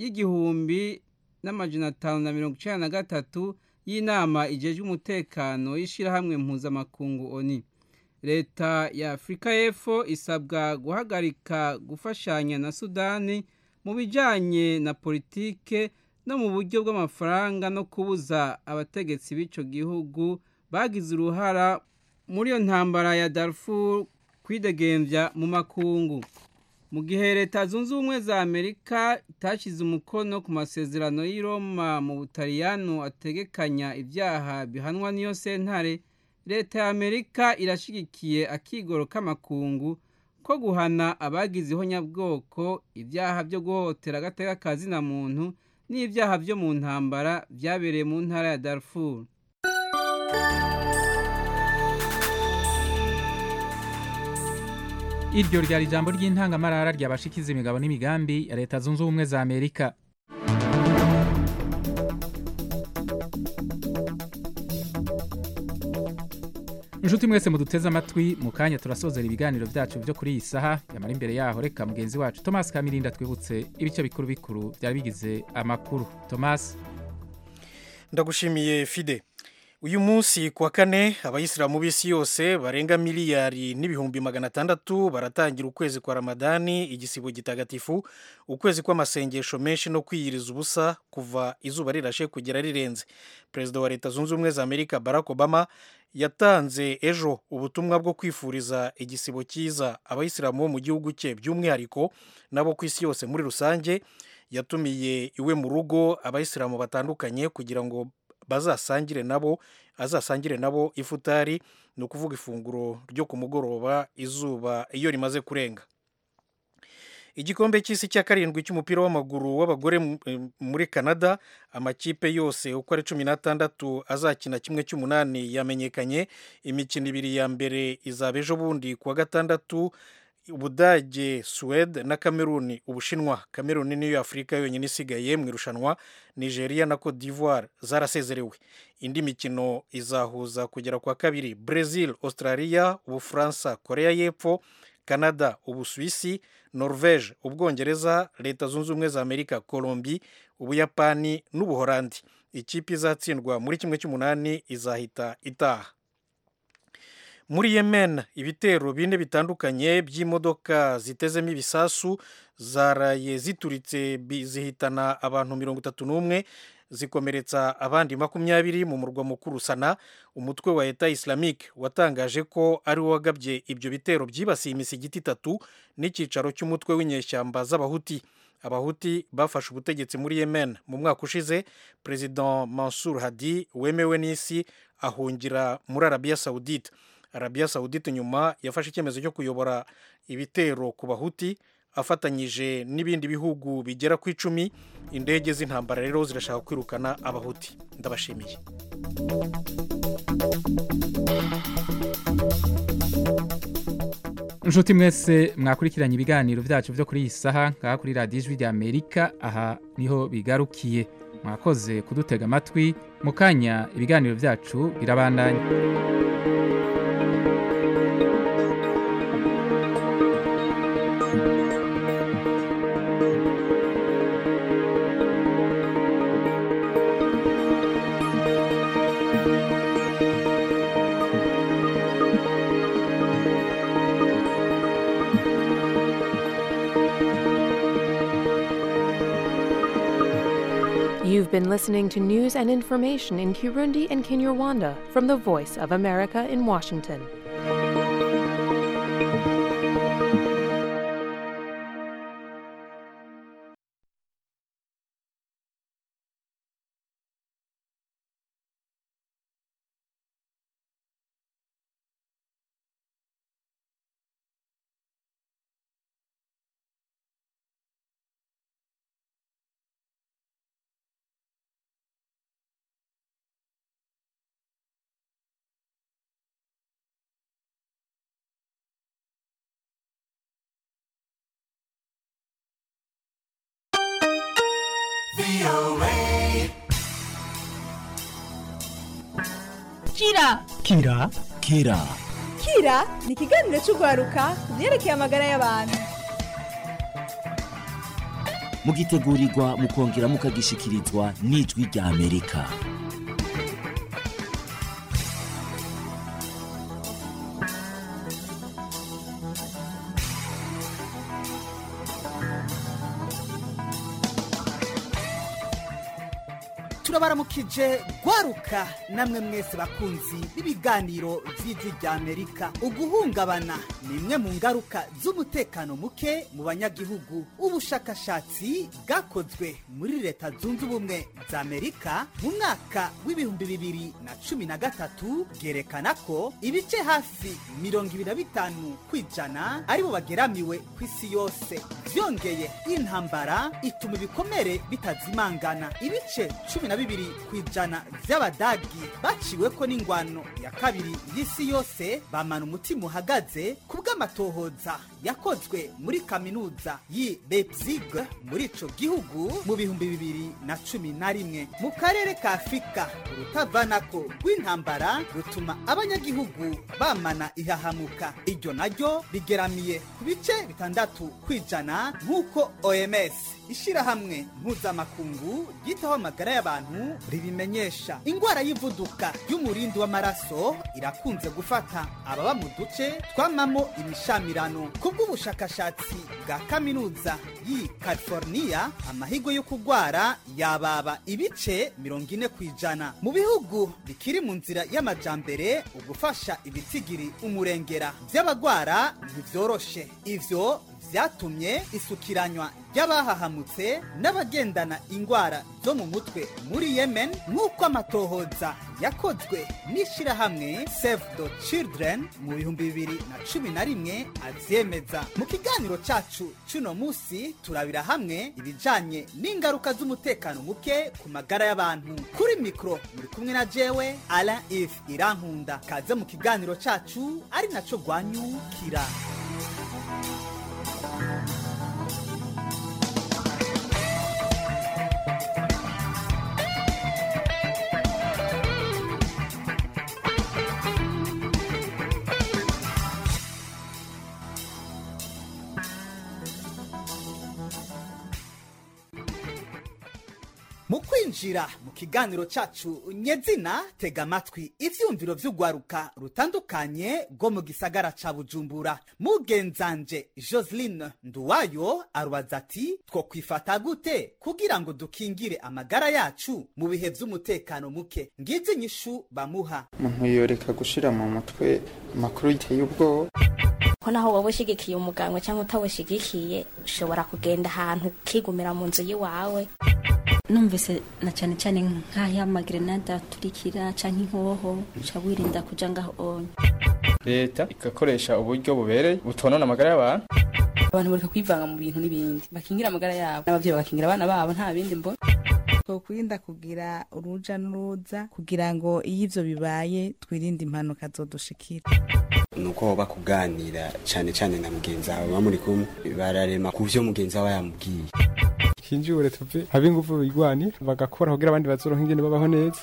y'1593 y'inama ijejwe umutekano y'ishirahamwe mpuzamakungu ONU. Leta ya Afrika y'Epfo isabwa guhagarika gufashanya na Sudani mu bijanye na politike no mu buryo bw'amafaranga no kubuza abategetsi b'ico gihugu bagize uruhara muri iyo ntambara ya Darfur kwidegembya mu makungu. Mu gihe Leta Zunze Ubumwe za Amerika itashize umukono ku masezerano y'i Roma mu Butaliyano ategekanya ibyaha bihanwa n'iyo sentare, Leta ya Amerika irashigikiye akigoro k'amakungu ko guhana abagize ihonyabwoko, ibyaha byo guhohotera agateka kazina muntu n'ibyaha byo mu ntambara byabereye mu ntara ya Darfur. Iryo ryari ijambo ry'intangamarara ryabashikiza imigabo n'imigambi ya Leta Zunze Ubumwe za Amerika. Inshuti mwese muduteze amatwi, mu kanya turasozera ibiganiro byacu byo kuri iyi saha. Yamara imbere yaho reka mugenzi wacu Thomas Kamirinda twibutse ibice bikuru bikuru byari bigize amakuru. Thomas. Ndagushimiye Fide. Uyu munsi kwa kane abayisilamu b'isi yose barenga miliyari n'ibihumbi 600 baratangira ukwezi kwa Ramadani, igisibo gitagatifu, ukwezi kw'amasengesho menshi no kwiyiriza ubusa kuva izuba rirashe kugera rirenze. Perezida wa Leta Zunze Ubumwe za Amerika Barack Obama yatanze ejo ubutumwa bwo kwifuriza igisibo cyiza abayisilamu bo mu gihugu cye by'umwihariko nabo ku isi yose muri rusange. Yatumiye iwe mu rugo abayisilamu batandukanye kugira ngo azasangire nabo ifutari, ni ukuvuga ifunguro ryo ku mugoroba izuba iyo rimaze kurenga. Igikombe cy'isi cya karindwi cy'umupira w'amaguru w'abagore muri Canada, amakipe yose uko ari 16 azakina kimwe cy'umunani yamenyekanye. Imikino ibiri ya mbere izaba ejo bundi kuwa gatandatu, Ubudage, Suède na Cameroon. Ubushinwa, Cameroon niyo Afrika yonyine isigaye mu irushanwa. Nigeria na Cote d'Ivoire zarasezerewe. Indi mikino izahuza kugera kwa kabiri Brazil, Australia, Ubufaransa, Korea y'Epfo, Canada, Ubusuwisi, Norvège, Ubwongereza, Leta Zunze Ubumwe za Amerika, Colombie, Ubuyapani n'Ubuholandi. Ikipe izatsindwa muri kimwe cy'umunani izahita itaha. Muri Yemen, ibitero bine bitandukanye by'imodoka zitezemo ibisasu zaraye zituritse zihitana abantu 31, zikomeretsa abandi 20 mu murwa mukuru Sana. Umutwe wa Eta Islamique watangaje ko ari wo wagabye ibyo bitero byibasiye imisigiti 3 n'icyicaro cy'umutwe w'inyeshyamba z'Abahuti. Abahuti bafashe ubutegetsi muri Yemen mu mwaka ushize. President Mansour Hadi wemewe n'isi ahungira muri Arabia Saudite. Arabia Saudite nyuma yafashe icyemezo cyo kuyobora ibitero ku Bahuti afatanyije n'ibindi bihugu bigera ku 10. Indege z'intambara rero zirashaka kwirukana Abahuti. Ndabashimiye. Inshuti mwese mwakurikiranye ibiganiro byacu byo kuri iyi saha ngaha kuri Radio Ijwi rya Amerika. Aha niho bigarukiye. Mwakoze kudutega amatwi. Mu kanya ibiganiro byacu birabandanya. You've been listening to news and information in Kirundi and Kinyarwanda from the Voice of America in Washington. Kira ni ikiganiro cy'urwaruka ku byerekeye amagara y'abantu. Mugitegurirwa mukongera mukagishikirizwa n'ijwi rya Amerika. turabaramukije gwaruka namwe mwese bakunzi b'ibiganiro vy'ijwi rya Amerika. Uguhungabana ni imwe mu ngaruka z'umutekano muke mu banyagihugu. Ubushakashatsi bwakozwe muri leta zunze ubumwe za Amerika mu mwaka w'ibihumbi 2013 bwerekana ko ibice hafi 25% aribo bageramiwe kw'isi yose. Vyongeye intambara ituma ibikomere bitazimangana. Ibice 12% vy'abadagi baciweko n'ingwano ya kabiri y'isi yose bamana umutima uhagaze kubw'amatohoza yakozwe muri kaminuza y'i Leipzig muri ico gihugu mu bihumbi 2011. Mu karere ka Afrika urutavanako rw'intambara rutuma abanyagihugu bamana ihahamuka. Iryo naryo rigeramiye ku bice 6% nk'uko OMS ishirahamwe mpuzamakungu ryitaho amagara y'abantu ribimenyesha. Ingwara y'ivuduka y'umurindi w'amaraso irakunze gufata ababa mu duce twamamo imishamirano. Kubw'ubushakashatsi bwa kaminuza y'i California, amahigo yo kugwara yababa ibice 40%. Mu bihugu bikiri mu nzira y'amajambere, ugufasha ibitigiri umurengera vy'abagwara ntivyoroshe. Ivyo vyatumye isukiranywa ry'abahahamutse n'abagendana ingwara zo mu mutwe muri Yemen, nk'uko amatohoza yakozwe n'ishirahamwe Save the Children mu bihumbi 2011 avyemeza. Mu kiganiro cacu cuno musi turabira hamwe ibijanye n'ingaruka z'umutekano muke ku magara y'abantu. Kuri mikro muri kumwe na jewe Alain Yves Irankunda. Kaze mu kiganiro cacu ari naco gwanyukira. Mu kwinjira mu kiganiro cacu nyezina, tega amatwi ivyumviro vy'ugwaruka rutandukanye rwo mu gisagara ca Bujumbura. Mugenzanje Joseline Nduwayo arubaza ati two kwifata gute kugira ngo dukingire amagara yacu mu bihe vy'umutekano muke. Ngize inyishu bamuha. Umuntu yoreka gushira mu mutwe amakuru yiteye ubwoba. Ko naho wowe ushigikiye umuganga cyangwa utawushigikiye ushobora kugenda ahantu kigumira mu nzu yiwawe. Numvise na cyane cyane nk'aya magrenade turikira canke inkoho uca wirinda kuja ngaho onye. Leta ikakoresha uburyo bubereye butonona amagara y'abantu. Abantu bareka kwivanga mu bintu n'ibindi bakingira amagara yabo, n'abavyeyi bagakingira abana babo, nta bindi mbo. Twokwirinda kugira uruja n'uruza kugira ngo iyo ivyo bibaye twirinde impanuka zodushikira. Nuko bakuganira cyane cyane na mugenzi wawe bamuri kumwe bararema kuvyo mugenzi wawe yamubwiye. Hinjure tuve habe ingufu bigwani bagakora kugira abandi bazoronka ingene babaho neza.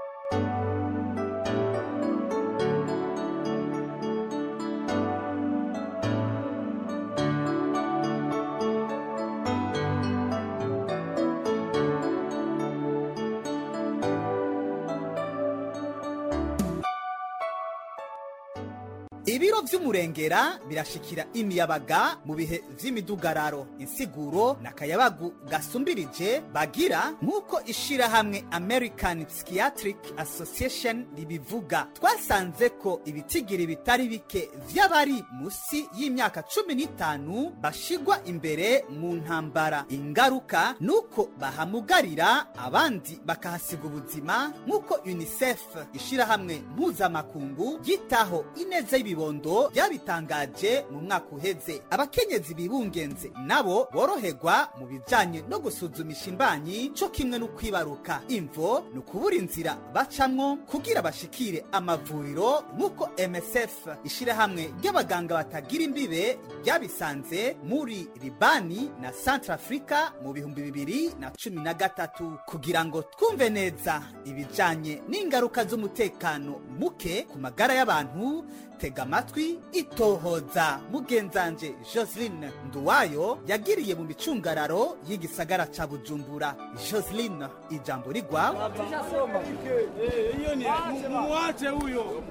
Ibiro vy'umurengera birashikira imiyabaga mu bihe vy'imidugararo. Insiguro n'akayabagu gasumbirije bagira nk'uko ishirahamwe American Psychiatric Association ribivuga. Twasanze ko ibitigiri bitari bike vy'abari musi y'imyaka 15 bashigwa imbere mu ntambara. Ingaruka nuko bahamugarira abandi bakahasiga ubuzima, nk'uko UNICEF ishirahamwe mpuzamakungu yitaho ineza y'ibibo kibondo byabitangaje mu mwaka uheze. Abakenyezi bibungenze nabo boroherwa mu bijanye no gusuzumisha imbanyi cyo kimwe no kwibaruka. Imvo ni ukubura inzira bacamwo kugira bashikire amavuriro nk'uko MSF ishirahamwe ry'abaganga batagira imbibe ryabisanze muri Libani na Centrafrica mu 2013. Kugira ngo twumve neza ibijanye n'ingaruka z'umutekano muke ku magara y'abantu, tega amatwi itohoza mugenzanje Joseline Nduwayo yagiriye mu micungararo y'igisagara ca Bujumbura. Joseline, ijambo rigwa. Muache huyo.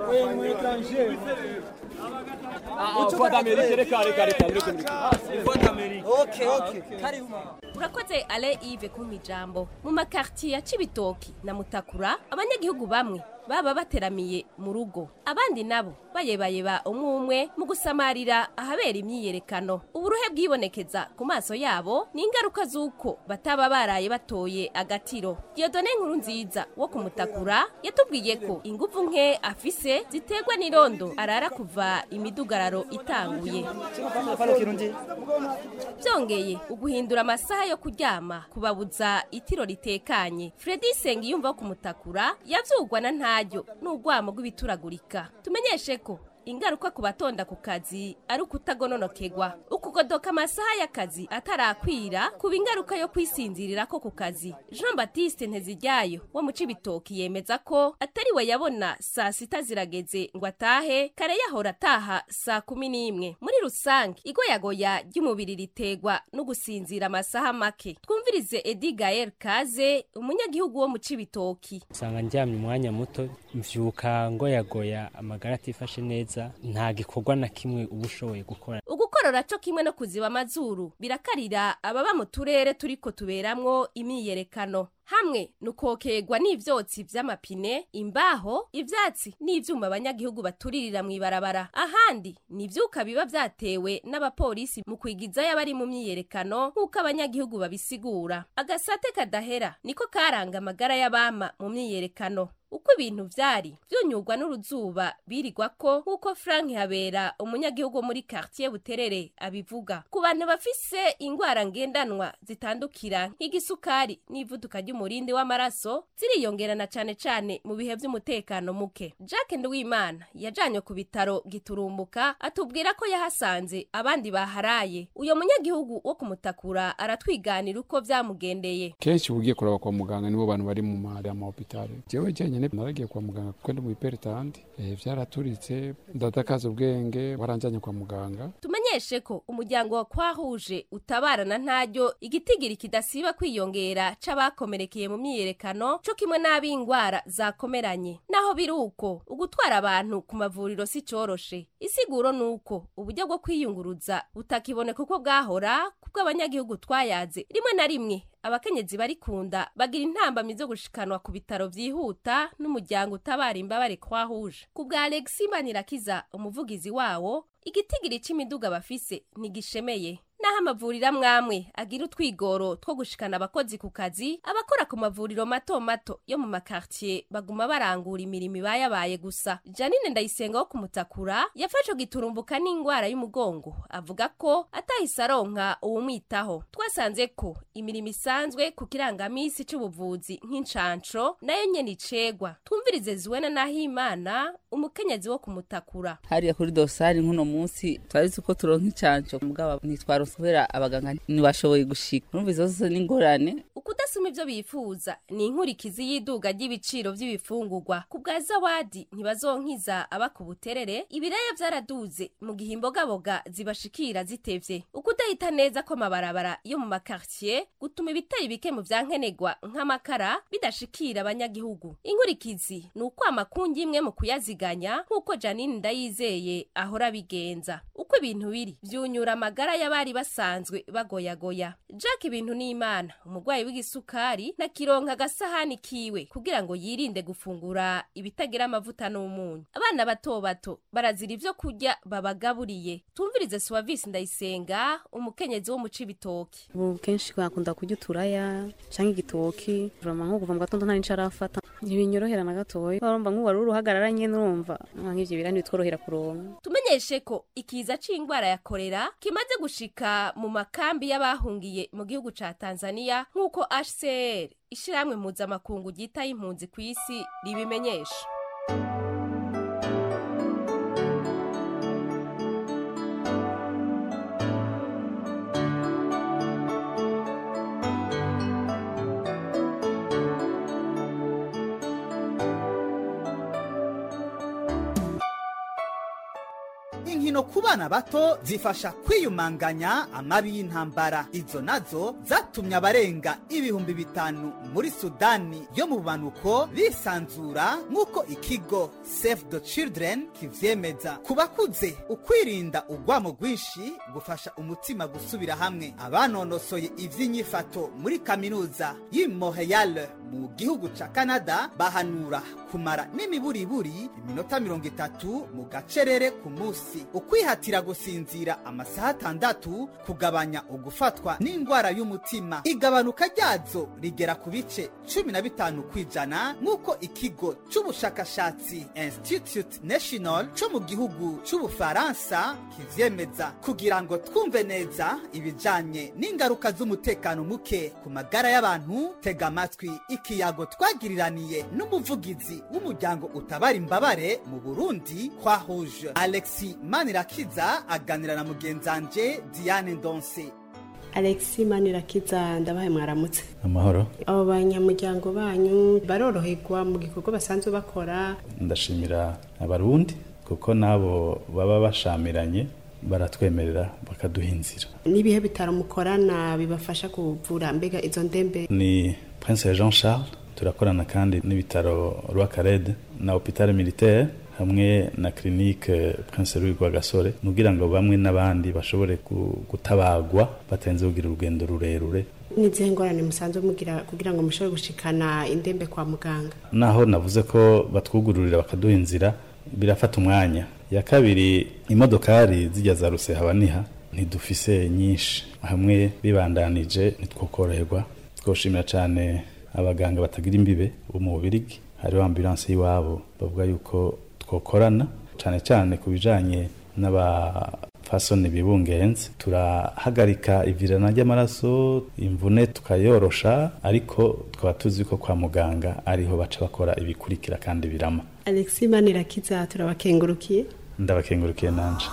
Urakoze Ale Yves ku mijambo. Mu makartier ya Cibitoki na Mutakura abanyagihugu bamwe baba bateramiye mu rugo, abandi nabo bayebayeba umwe mu gusamarira ahabera imyiyerekano. Uburuhe bwibonekeza ku maso yabo ni ingaruka z'uko bataba baraye batoye agatiro. Dieudonne Nkurunziza wo ku Mutakura yatubwiye ko ingufu nke afise ziterwa n'irondo arara kuva imidugararo itanguye. Byongeye uguhindura amasaha yo kuryama kubabuza itiro ritekanye. Fredy Sengiyumva wo ku Mutakura yavyugwa na ntajyo n'ugwamo rw'ibituragurika. Tumenyeshe ko ingaruka ku batonda ku kazi ari ukutagononokegwa, ukugodoka amasaha y'akazi atarakwira, kuba ingaruka yo kwisinzirira ko ku kazi. Jean Baptiste Nteziryayo wo mu Cibitoki yemeza ko atari we yabona saa sita zirageze ngo atahe, kare yahora ataha saa 11. Muri rusange igoyagoya ry'umubiri ritegwa no gusinzira amasaha make. Twumvirize Edi Gael Kaze, umunyagihugu wo mu Cibitoki. Sanga njyamye umwanya muto mvyuka ngoyagoya, amagara atifashe neza, nta gikorwa na kimwe ubushoboye gukora. Ugukorora cyo kimwe no kuziba amazuru birakarira ababa mu turere turiko tuberamwo imyiyerekano. Hamwe nukokegwa n'ivyotsi vy'amapine, imbaho, ivyatsi n'ivyuma abanyagihugu baturirira mu ibarabara. Ahandi nivyuka biba vyatewe n'abapolisi mu kwigiza y'abari mu myiyerekano nk'uko abanyagihugu babisigura. Agasate kadahera niko karanga amagara y'abama mu myiyerekano. Uko ibintu vyari vyunyurwa n'uruzuba birigwa ko nk'uko Frank Habera umunyagihugu muri quartier Buterere abivuga. Ku bantu bafise ingwara ngendanwa zitandukira nk'igisukari n'ivuduka ry'umurindi w'amaraso ziriyongerana cane mu bihe vy'umutekano muke. Jacques Nduwimana yajanywe ku bitaro Giturumbuka atubwira ko yahasanze abandi baharaye. Uyo munyagihugu wo ku Mutakura aratwiganira uko vyamugendeye. Kenshi ugiye kuraba kwa muganga nibo bantu bari mu mahari ama hospital. Jewe nyene naragiye kwa muganga kuko ndi mu iperitandi, vyaraturitse ndatakaza ubwenge, waranjanye kwa muganga. Tumenyeshe ko umuryango wa Kwahuje utabarana ntajyo igitigiri kidasiba kwiyongera c'abakomerekeye mu myiyerekano cyo kimwe n'abingwara zakomeranye. Naho biruko ugutwara abantu ku mavuriro si coroshe. Isiguro nuko uburyo bwo kwiyunguruza butakiboneka uko bwahora kubwo abanyagihugu twayaze. Rimwe na rimwe abakenyezi bari kunda bagira intambamyi zo gushikanwa ku bitaro vyihuta n'umuryango utabara imbabare Kwahuje. Ku bwa Alexis Manirakiza umuvugizi wawo, igitigiri c'imiduga bafise ntigishemeye. Naho amavuriro mwamwe agira utwigoro two gushikana abakozi ku kazi, abakora ku mavuriro mato mato yo mu makartier baguma barangura imirimo ibayabaye gusa. Janine Ndayisenga wo ku Mutakura yafashe Giturumbuka n'ingwara y'umugongo, avuga ko atahise aronka uwumwitaho. Twasanze ko imirimo isanzwe ku kirangamisi c'ubuvuzi nk'incanco nayo nyene icegwa. Twumvirize Zuwena Nahimana umukenyezi wo ku Mutakura. Hariya kuri dosari nkuno munsi twarize ko turonka incanco mugaba nitwaro kubera abaganga ntibashoboye gushika. Urumva izo zose n'ingorane. Ukudasuma ivyo bifuza ni inkurikizi y'iduga ry'ibiciro vy'ibifungurwa. Ku bwa Zawadi ntibazonkiza aba ku Buterere, ibiraya vyaraduze mu gihe imbogaboga zibashikira zitevye. Ukudahita neza ko mabarabara yo mu makartier gutuma ibitari bike mu vyankenegwa nk'amakara bidashikira abanyagihugu. Inkurikizi ni uko amakungi imwe mu kuyaziganya nk'uko Janine Ndayizeye ahora bigenza. Uko ibintu biri vyunyura amagara y'abari basanzwe bagoyagoya. Jack ibintu n'Imana umugwayi w'igisukari na kironka agasahani kiwe kugira ngo yirinde gufungura ibitagira amavuta n'umunyu. Abana bato bato barazira ivyo kurya babagaburiye. Tumvirize Suavisi Ndayisenga umukenyezi wo mu Cibitoki. Ubu kenshi bakunda kurya uturaya canke igitoki, vraiment nko kuva mu gatondo nta n'incara afata. Ntibinyorohera na gatoya urumva nk'uwari uruhagarara nyene urumva nk'ivyo birani bitworohera kuronka. Tumenyeshe ko ikiza c'ingwara ya kolera kimaze gushika mu makambi y'abahungiye mu gihugu ca Tanzania nk'uko HCR ishiramwe mpuzamakungu ryitaye impunzi kw'isi ribimenyesha. Inkino ku bana bato zifasha kwiyumanganya amabi y'intambara. Izo nazo zatumye abarenga 5,000 muri Sudani yo mu bumanuko bisanzura nk'uko ikigo Save the Children kivyemeza. Ku bakuze ukwirinda urwamo rwinshi gufasha umutima gusubira hamwe. Abanonosoye ivy'inyifato muri kaminuza y'i Montreal mu gihugu ca Canada bahanura kumara n'imiburiburi iminota 30 mu gacerere ku musi, ukwihatira gusinzira amasaha 6, kugabanya ugufatwa n'ingwara y'umutima. Igabanuka ryazo rigera ku bice 15 kwijana nk'uko ikigo c'ubushakashatsi Institute National co mu gihugu c'Ubufaransa kivyemeza. Kugira ngo twumve neza ibijanye n'ingaruka z'umutekano muke ku magara y'abantu, tega amatwi ikiyago twagiriraniye n'umuvugizi w'umuryango utabara imbabare mu Burundi kwa Rouge. Alexis Manirakiza aganira na mugenzanje Diane Ndonse. Alexis Manirakiza, ndabaye mwaramutse. Amahoro. Abo banyamuryango banyu baroroherwa mu gikorwa basanzwe bakora? Ndashimira abarundi kuko nabo baba bashamiranye baratwemerera bakaduha inzira. Nibihe bitaro mukorana bibafasha kuvura mbega izo ndembe? Ni Prince Jean Charles, turakorana kandi n'ibitaro Rwakarede na Hôpital Militaire hamwe na clinique Prince Louis Rwagasore, nugira ngo bamwe n'abandi bashobore gutabagwa batenze kugira urugendo rurerure. Nizihe ngorane musanzwe mugira kugira ngo mushobore gushikana indembe kwa muganga? Naho navuze ko batwugururira bakaduha inzira birafata umwanya. Ya kabiri, imodokari zijya za Ruseha baniha ntidufise nyinshi, hamwe bibandanije nitwokoroherwa. Twoshimira cyane abaganga batagira imbibe bo mu Bubiligi, hari ambulance yiwabo bavuga yuko twokorana cyane cyane kubijanye n'abafasoni bibungenze. Turahagarika ivirana ry'amaraso, imvune tukayorosha, ariko twaba tuzi ko kwa muganga ariho baca bakora ibikurikira kandi birama. Alexis Manirakiza, turabakengurukiye. Ndabakengurukiye nanje.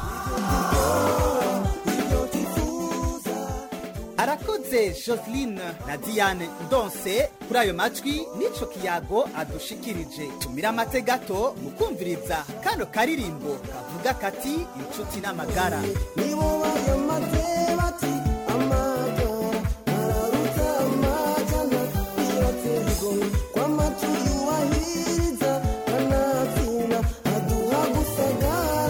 Arakoze Joseline na Diane Ndonse kuri ayo majwi nico kiyago adushikirije. Tumira amate gato mukumviriza kano karirimbo kavuga kati inshuti n'amagara. Nibo bayamaze bati amagara araruta amajana irategwa kwa matuyu wahiriza kanazina aduha gusagara.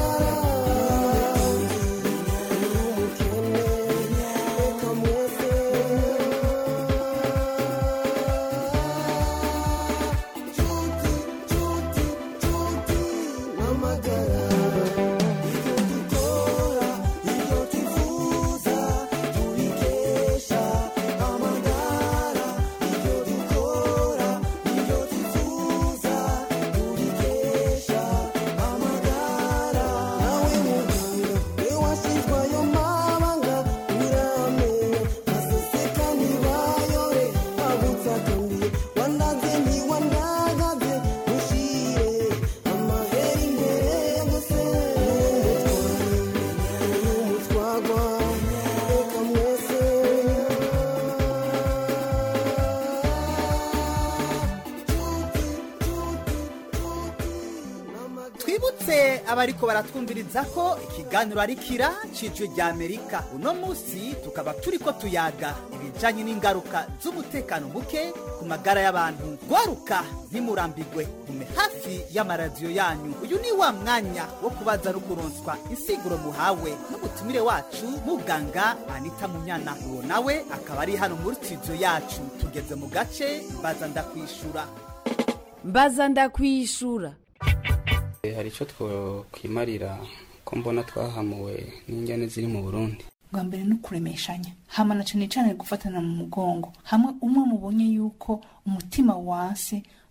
Abariko baratwumviriza ko ikiganiro ari kira cijwe rya Amerika. Uno musi tukaba turiko tuyaga ibijanye n'ingaruka z'umutekano muke ku magara y'abantu. Gwaruka ntimurambigwe, mume hafi y'amaradiyo yanyu. Uyu ni wa mwanya wo kubaza no kuronswa insiguro muhawe n'umutumire wacu muganga Anita Munyana. Uwo nawe akaba ari hano muri studio yacu. Tugeze mu gace mbaza ndakwishura. Mbaza ndakwishura. Hari icyo twokwimarira ko mbona twahamuwe n'injyane ziri mu Burundi. Bwa mbere no kuremeshanya, hamana cyane cyane gufatana mu mugongo, hamwe umwe mubonye yuko umutima wase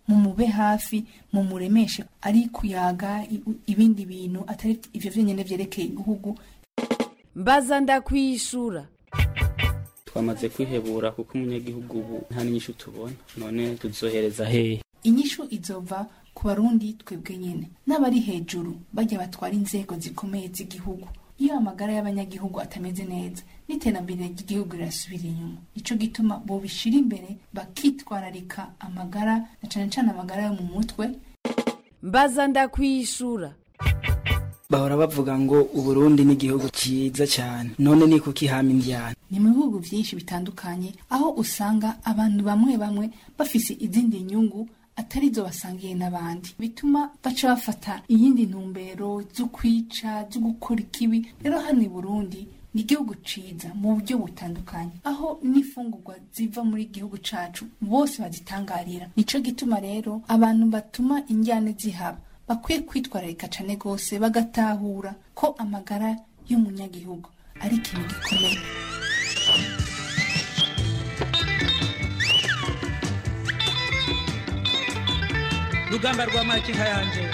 mumube hafi mumuremeshe ari kuyaga ibindi bintu atari ivyo vyenyene vyerekeye igihugu. Mbaza ndakwishura. Twamaze kwihebura kuko umunyagihugu ubu nta n'inyishu tubona, none tuzohereza hehe? Inyishu izova ku barundi twebwe nyene n'abari hejuru bajya batwara inzego zikomeye z'igihugu. Iyo amagara y'abanyagihugu atameze neza n'iterambere ry'igihugu rirasubira inyuma. Ico gituma bo bishira imbere bakitwararika amagara na cane cane amagara yo mu mutwe. Mbaza ndakwishura. Bahora bavuga ngo Uburundi ni igihugu cyiza cyane, none ni kuki hama indyana? Ni mu bihugu byinshi bitandukanye aho usanga abantu bamwe bamwe bafise izindi nyungu atarizo basangiye n'abandi, bituma baca bafata iyindi ntumbero zo kwica zo gukora ikibi. Rero hano i Burundi ni igihugu ciza mu buryo butandukanye, aho n'ifungurwa ziva muri igihugu cacu bose bazitangarira. Nico gituma rero abantu batuma injyane zihaba bakwiye kwitwararika cane gose, bagatahura ko amagara y'umunyagihugu ari ikintu gikomeye. Rugamba rwa makinka yanje.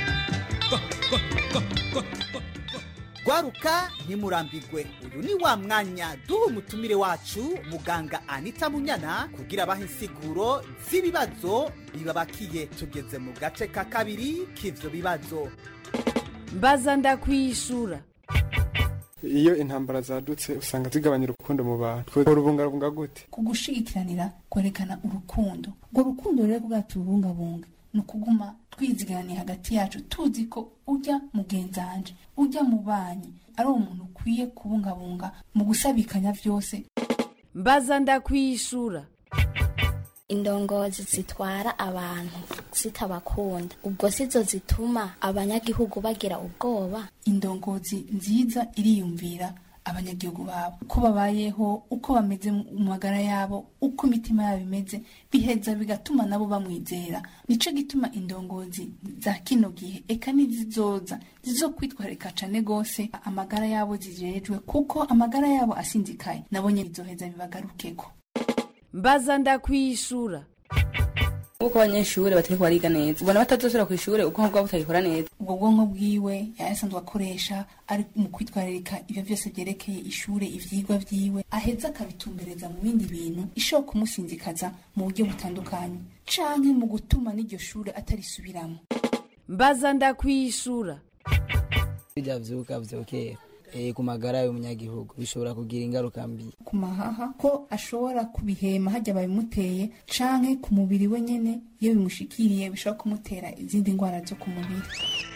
Gwaruka ntimurambirwe, uyu ni wa mwanya duha umutumire wacu muganga Anita Munyana kugira abaha insiguro z'ibibazo bibabakiye. Tugeze mu gace ka kabiri k'ivyo bibazo. Mbaza ndakwishura. Iyo intambara zadutse usanga zigabanya urukundo mu bantu. Urubungabunga gute? Kugushigikiranira kwerekana urukundo. Ngo urukundo rero bwatubungabunga no kuguma twiziganiye hagati yacu, tuzi ko ujya mugenzanje ujya mu banyi ari umuntu ukwiye kubungabunga mu gusabikanya vyose. Mbaza ndakwishura. Indongozi zitwara abantu zitabakunda, ubwo sizo zituma abanyagihugu bagira ubwoba. Indongozi nziza iriyumvira abanyagihugu babo uko babayeho, uko bameze mu magara yabo, uko imitima yabo imeze, biheza bigatuma nabo bamwizera. Nico gituma indongozi za kino gihe eka n'izizoza zizokwitwararika cane gose amagara yabo zijejwe, kuko amagara yabo asinzikaye nabo nyene bizoheza bibagarukeko. Mbaza ndakwishura. Uko abanyeshure batari kwariga neza, ubona batazosubira kw'ishure uko bwabo butagikora neza. Ubwo bwonko bwiwe yasanzwe akoresha ari mu kwitwararika ivyo vyose vyerekeye ishure, ivyigwa vyiwe, aheza akabitumbereza mu bindi bintu ishobora kumusinzikaza mu buryo butandukanye, canke mu gutuma n'iryo shure atarisubiramo. Mbaza ndakwishura. Bijya vyuka vyokera ku magara y'umunyagihugu bishobora kugira ingaruka mbi ku mahaha, ko ashobora kubihema hajya babimuteye, canke ku mubiri we nyene iyo bimushikiriye bishobora kumutera izindi ndwara zo ku mubiri.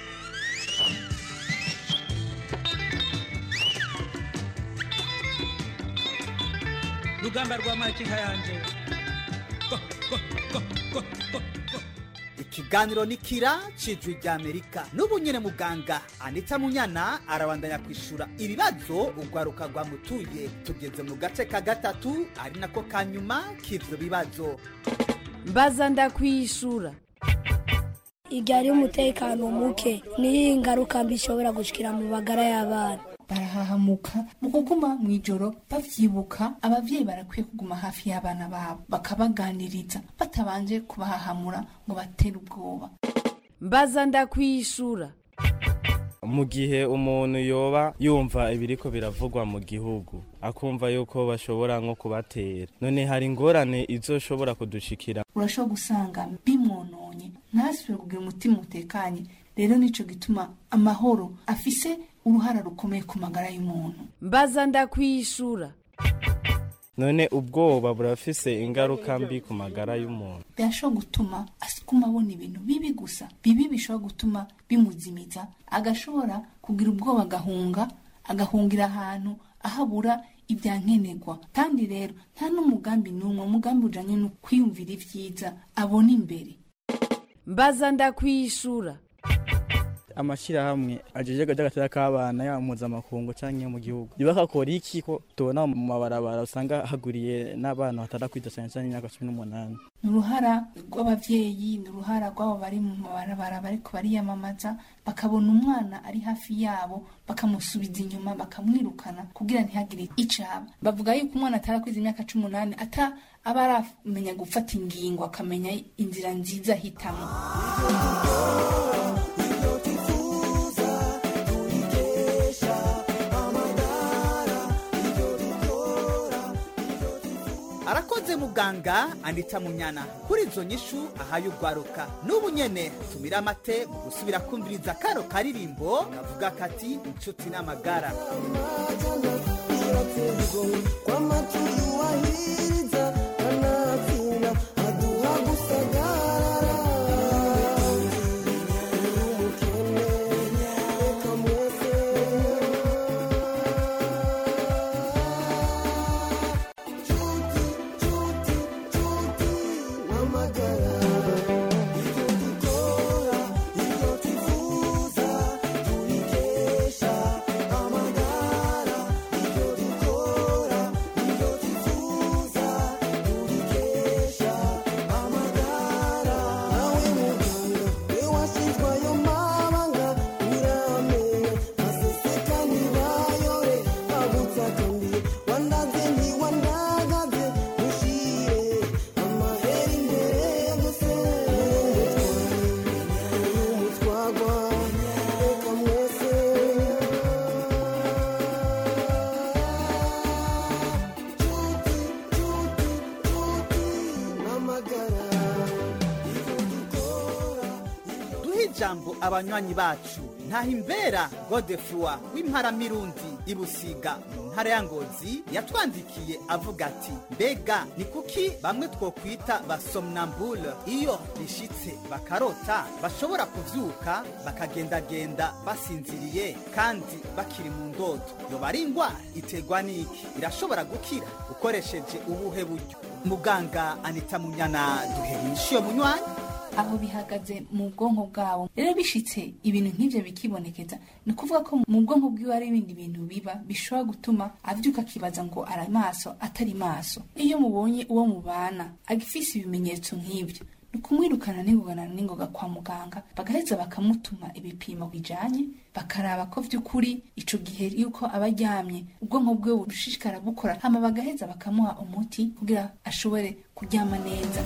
Rugamba rwa makinka yanje. Ikiganiro nikira cijwi rya Amerika. N'ubu nyene muganga Anita Munyana arabandanya kwishura ibibazo ugwaruka rwa mutuye. Tugeze mu gace ka gatatu ari nako kanyuma k'ivyo bibazo. Mbaza ndakwishura. Igari umutekano muke ni ingaruka mbi ishobora gushikira mu bagara y'abana. Barahahamuka mu kuguma mw'ijoro bavyibuka. Abavyeyi barakwiye kuguma hafi y'abana babo bakabaganiriza batabanje kubahahamura ngo batere ubwoba. Mbaza ndakwishura. Mu gihe umuntu yoba yumva ibiriko biravugwa mu gihugu akumva yuko bashobora nko kubatera, none hari ingorane izoshobora kudushikira. Urashobora gusanga bimwononye ntasubire kugira umutima utekanye. Rero nico gituma amahoro afise uruhara rukomeye ku magara y'umuntu. Mbaza ndakwishura. None ubwoba burafise ingaruka mbi ku magara y'umuntu. Birashobora gutuma asikuma abona ibintu bibi gusa, bibi bishobora gutuma bimuzimiza, agashobora kugira ubwoba agahungira ahantu ahabura ibyankenerwa. Kandi rero nta n'umugambi n'umwe, umugambi ujanye no kwiyumvira ivyiza abona imbere. Mbaza ndakwishura. amashirahamwe ajeje agateka k'abana ya mpuzamakungu canke mu gihugu bakakora iki ko tubona mu mabarabara usanga haguriye n'abana batarakwiza cyane cyane imyaka 18. Nuruhara rw'abavyeyi, nuruhara rw'abo bari mu mabarabara bariko bariyamamaza, bakabona umwana ari hafi yabo bakamusubiza inyuma bakamwirukana kugira ntihagire icaba. Bavuga yuko umwana atarakwiza imyaka 18 ata aba aramenya gufata ingingo akamenya inzira nziza hitamo. Arakoze muganga Anita Munyana kuri izo nyishu ahaye urwaruka. N'ubu nyene tumira amate mu gusubira kumviriza karo karirimbo kavuga kati inshuti n'amagara. Jambo abanywanyi bacu Ntahimbera Godefroy w'Imparamirundi Ibusiga mu ntara ya Ngozi yatwandikiye avuga ati mbega ni kuki bamwe twokwita basomnambule iyo bishitse bakarota bashobora kuvyuka bakagendagenda basinziriye kandi bakiri mu ndoto yoba ari ingwara iterwa n'iki irashobora gukira ukoresheje ubuhe buryo? Muganga Anita Munyana duherisha iyo munywanyi aho bihagaze mu bwonko bwabo. Rero bishitse ibintu nk'ivyo bikibonekeza ni kuvuga ko mu bwonko bwiwe ari ibindi bintu biba bishobora gutuma avyuka kibaza ngo ari maso atari maso. Iyo mubonye uwo mubana agifise ibimenyetso nk'ivyo nukumwirukana n'ingoga kwa muganga bagaheza bakamutuma ibipimo bijanye bakaraba ko vy'ukuri ico gihe yuko abaryamye ubwonko bwe bushishikara bukora hama bagaheza bakamuha umuti kugira ashobore kuryama neza.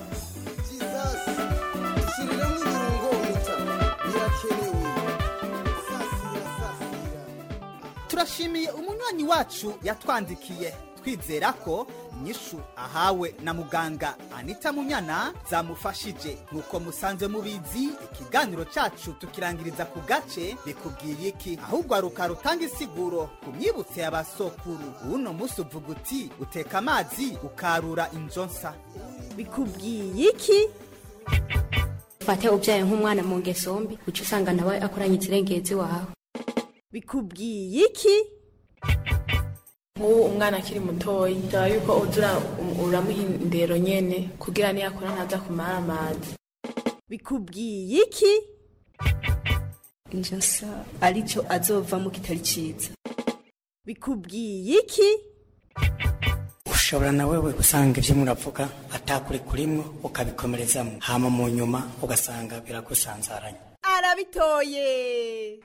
Turashimiye umunywanyi wacu yatwandikiye twizera ko nyishu ahawe na muganga Anita Munyana zamufashije. Nuko musanzwe mubizi ikiganiro cacu tukirangiriza ku gace bikubwiye iki, ahubwo aruka rutanga isiguro kumyibutse y'abasokuru. Uno musi uvuga uti uteka amazi ukarura injonsa. Bikubwiye iki? Fate ubyaye nk'umwana mu ngeso mbi uca usanga nawe akoranye ikirengezi wawe. Bikubwiye iki? Nk'ubu umwana akiri mutoyi byaba yuko uzura uramuha indero nyene kugira niyakora ntaza kumara amazi. Bikubwiye iki? Injonsa arico azovamo kitari ciza. Bikubwiye iki? Ushobora na wewe gusanga ivyo muravuga atakuri kurimwo ukabikomerezamo hama mu nyuma ugasanga biragusanzaranya. Arabitoye.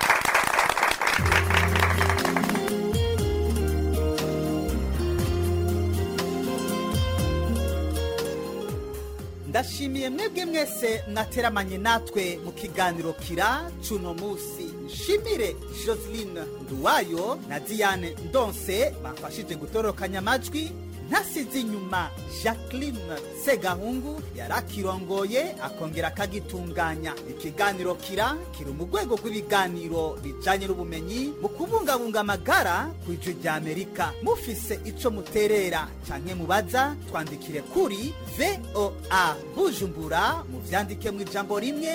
Ndashimiye mwebwe mwese mwateramanye natwe mu kiganiro kira cuno musi. Nshimire Joseline Nduwayo na Diane Ndonse bafashije gutorokanya amajwi. Ntasize inyuma Jacqueline Segahungu yarakirongoye akongera akagitunganya. Ikiganiro kira kiri mu rwego rw'ibiganiro bijanye n'ubumenyi mu kubungabunga amagara kw'ijwi rya Amerika. Mufise ico muterera canke mubaza twandikire kuri VOA Bujumbura muvyandike mu ijambo rimwe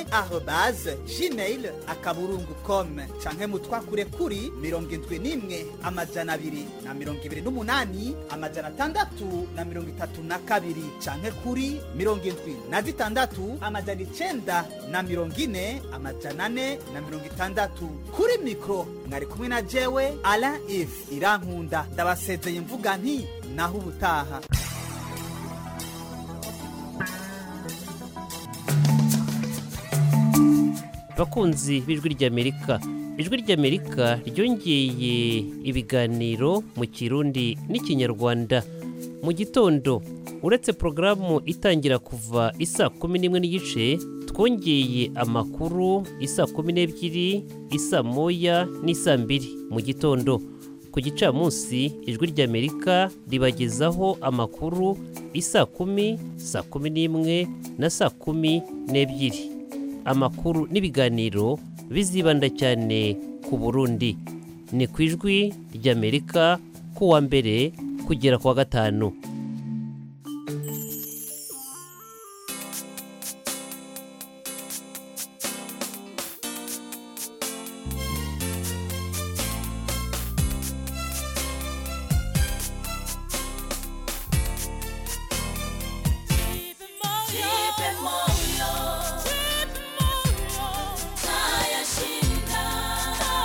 @gmail.com canke mutwakure kuri 71 amajana 228 amajana 6 632 canke kuri 76 amajana 940 amajana 460. Kuri mikro mwari kumwe na jewe Alain Yves Irankunda, ndabasezeye mvuga nti naho ubutaha. Bakunzi b'ijwi ry'Amerika, ijwi ry'Amerika ryongeye ibiganiro mu Kirundi n'Ikinyarwanda mu gitondo. Uretse porogaramu itangira kuva isa 11:30, twongeye amakuru isa 12, isa 1 n'isa 2 mu gitondo. Ku gicamunsi ijwi ry'Amerika ribagezaho amakuru isa 10, saa 11 na saa 12. Amakuru n'ibiganiro bizibanda cyane ku Burundi. Ni ku ijwi ry'Amerika kuwa mbere kugera kuwa gatanu.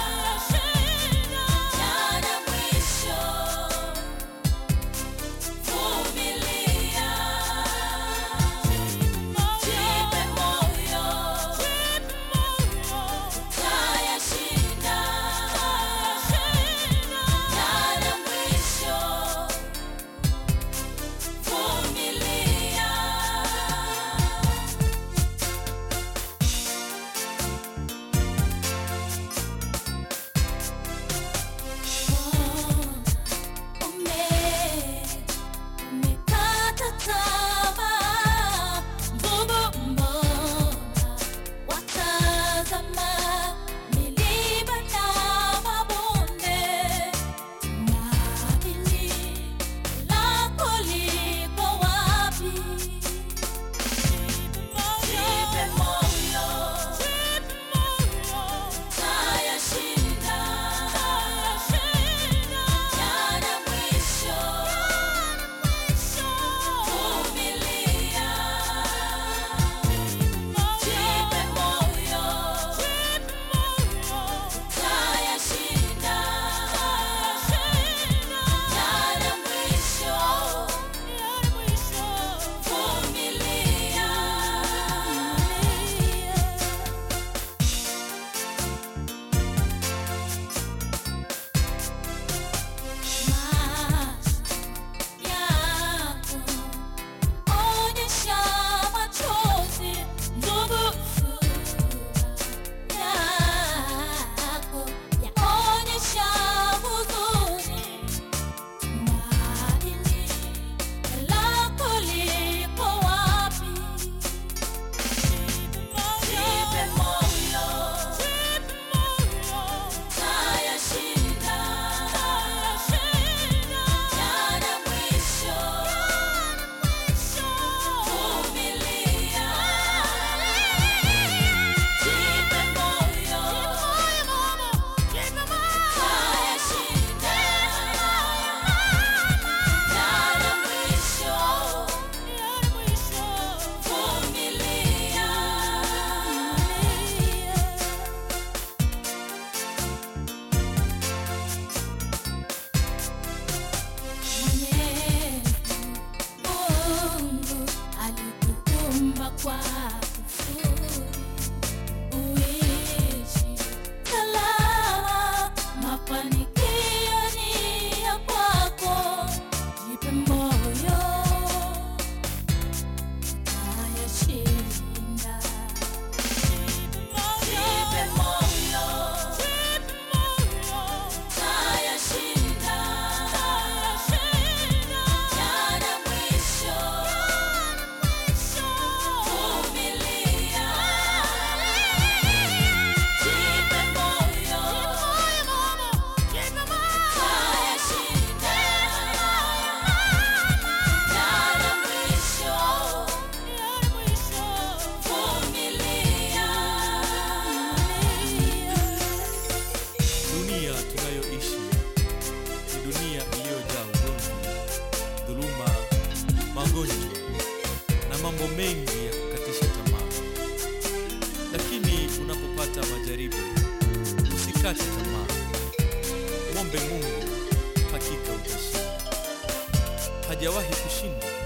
For na mambo mengi ya kukatisha tamaa. Lakini unapopata majaribu, usikate tamaa. Mwombe Mungu, hakika utashinda. Hajawahi kushinda.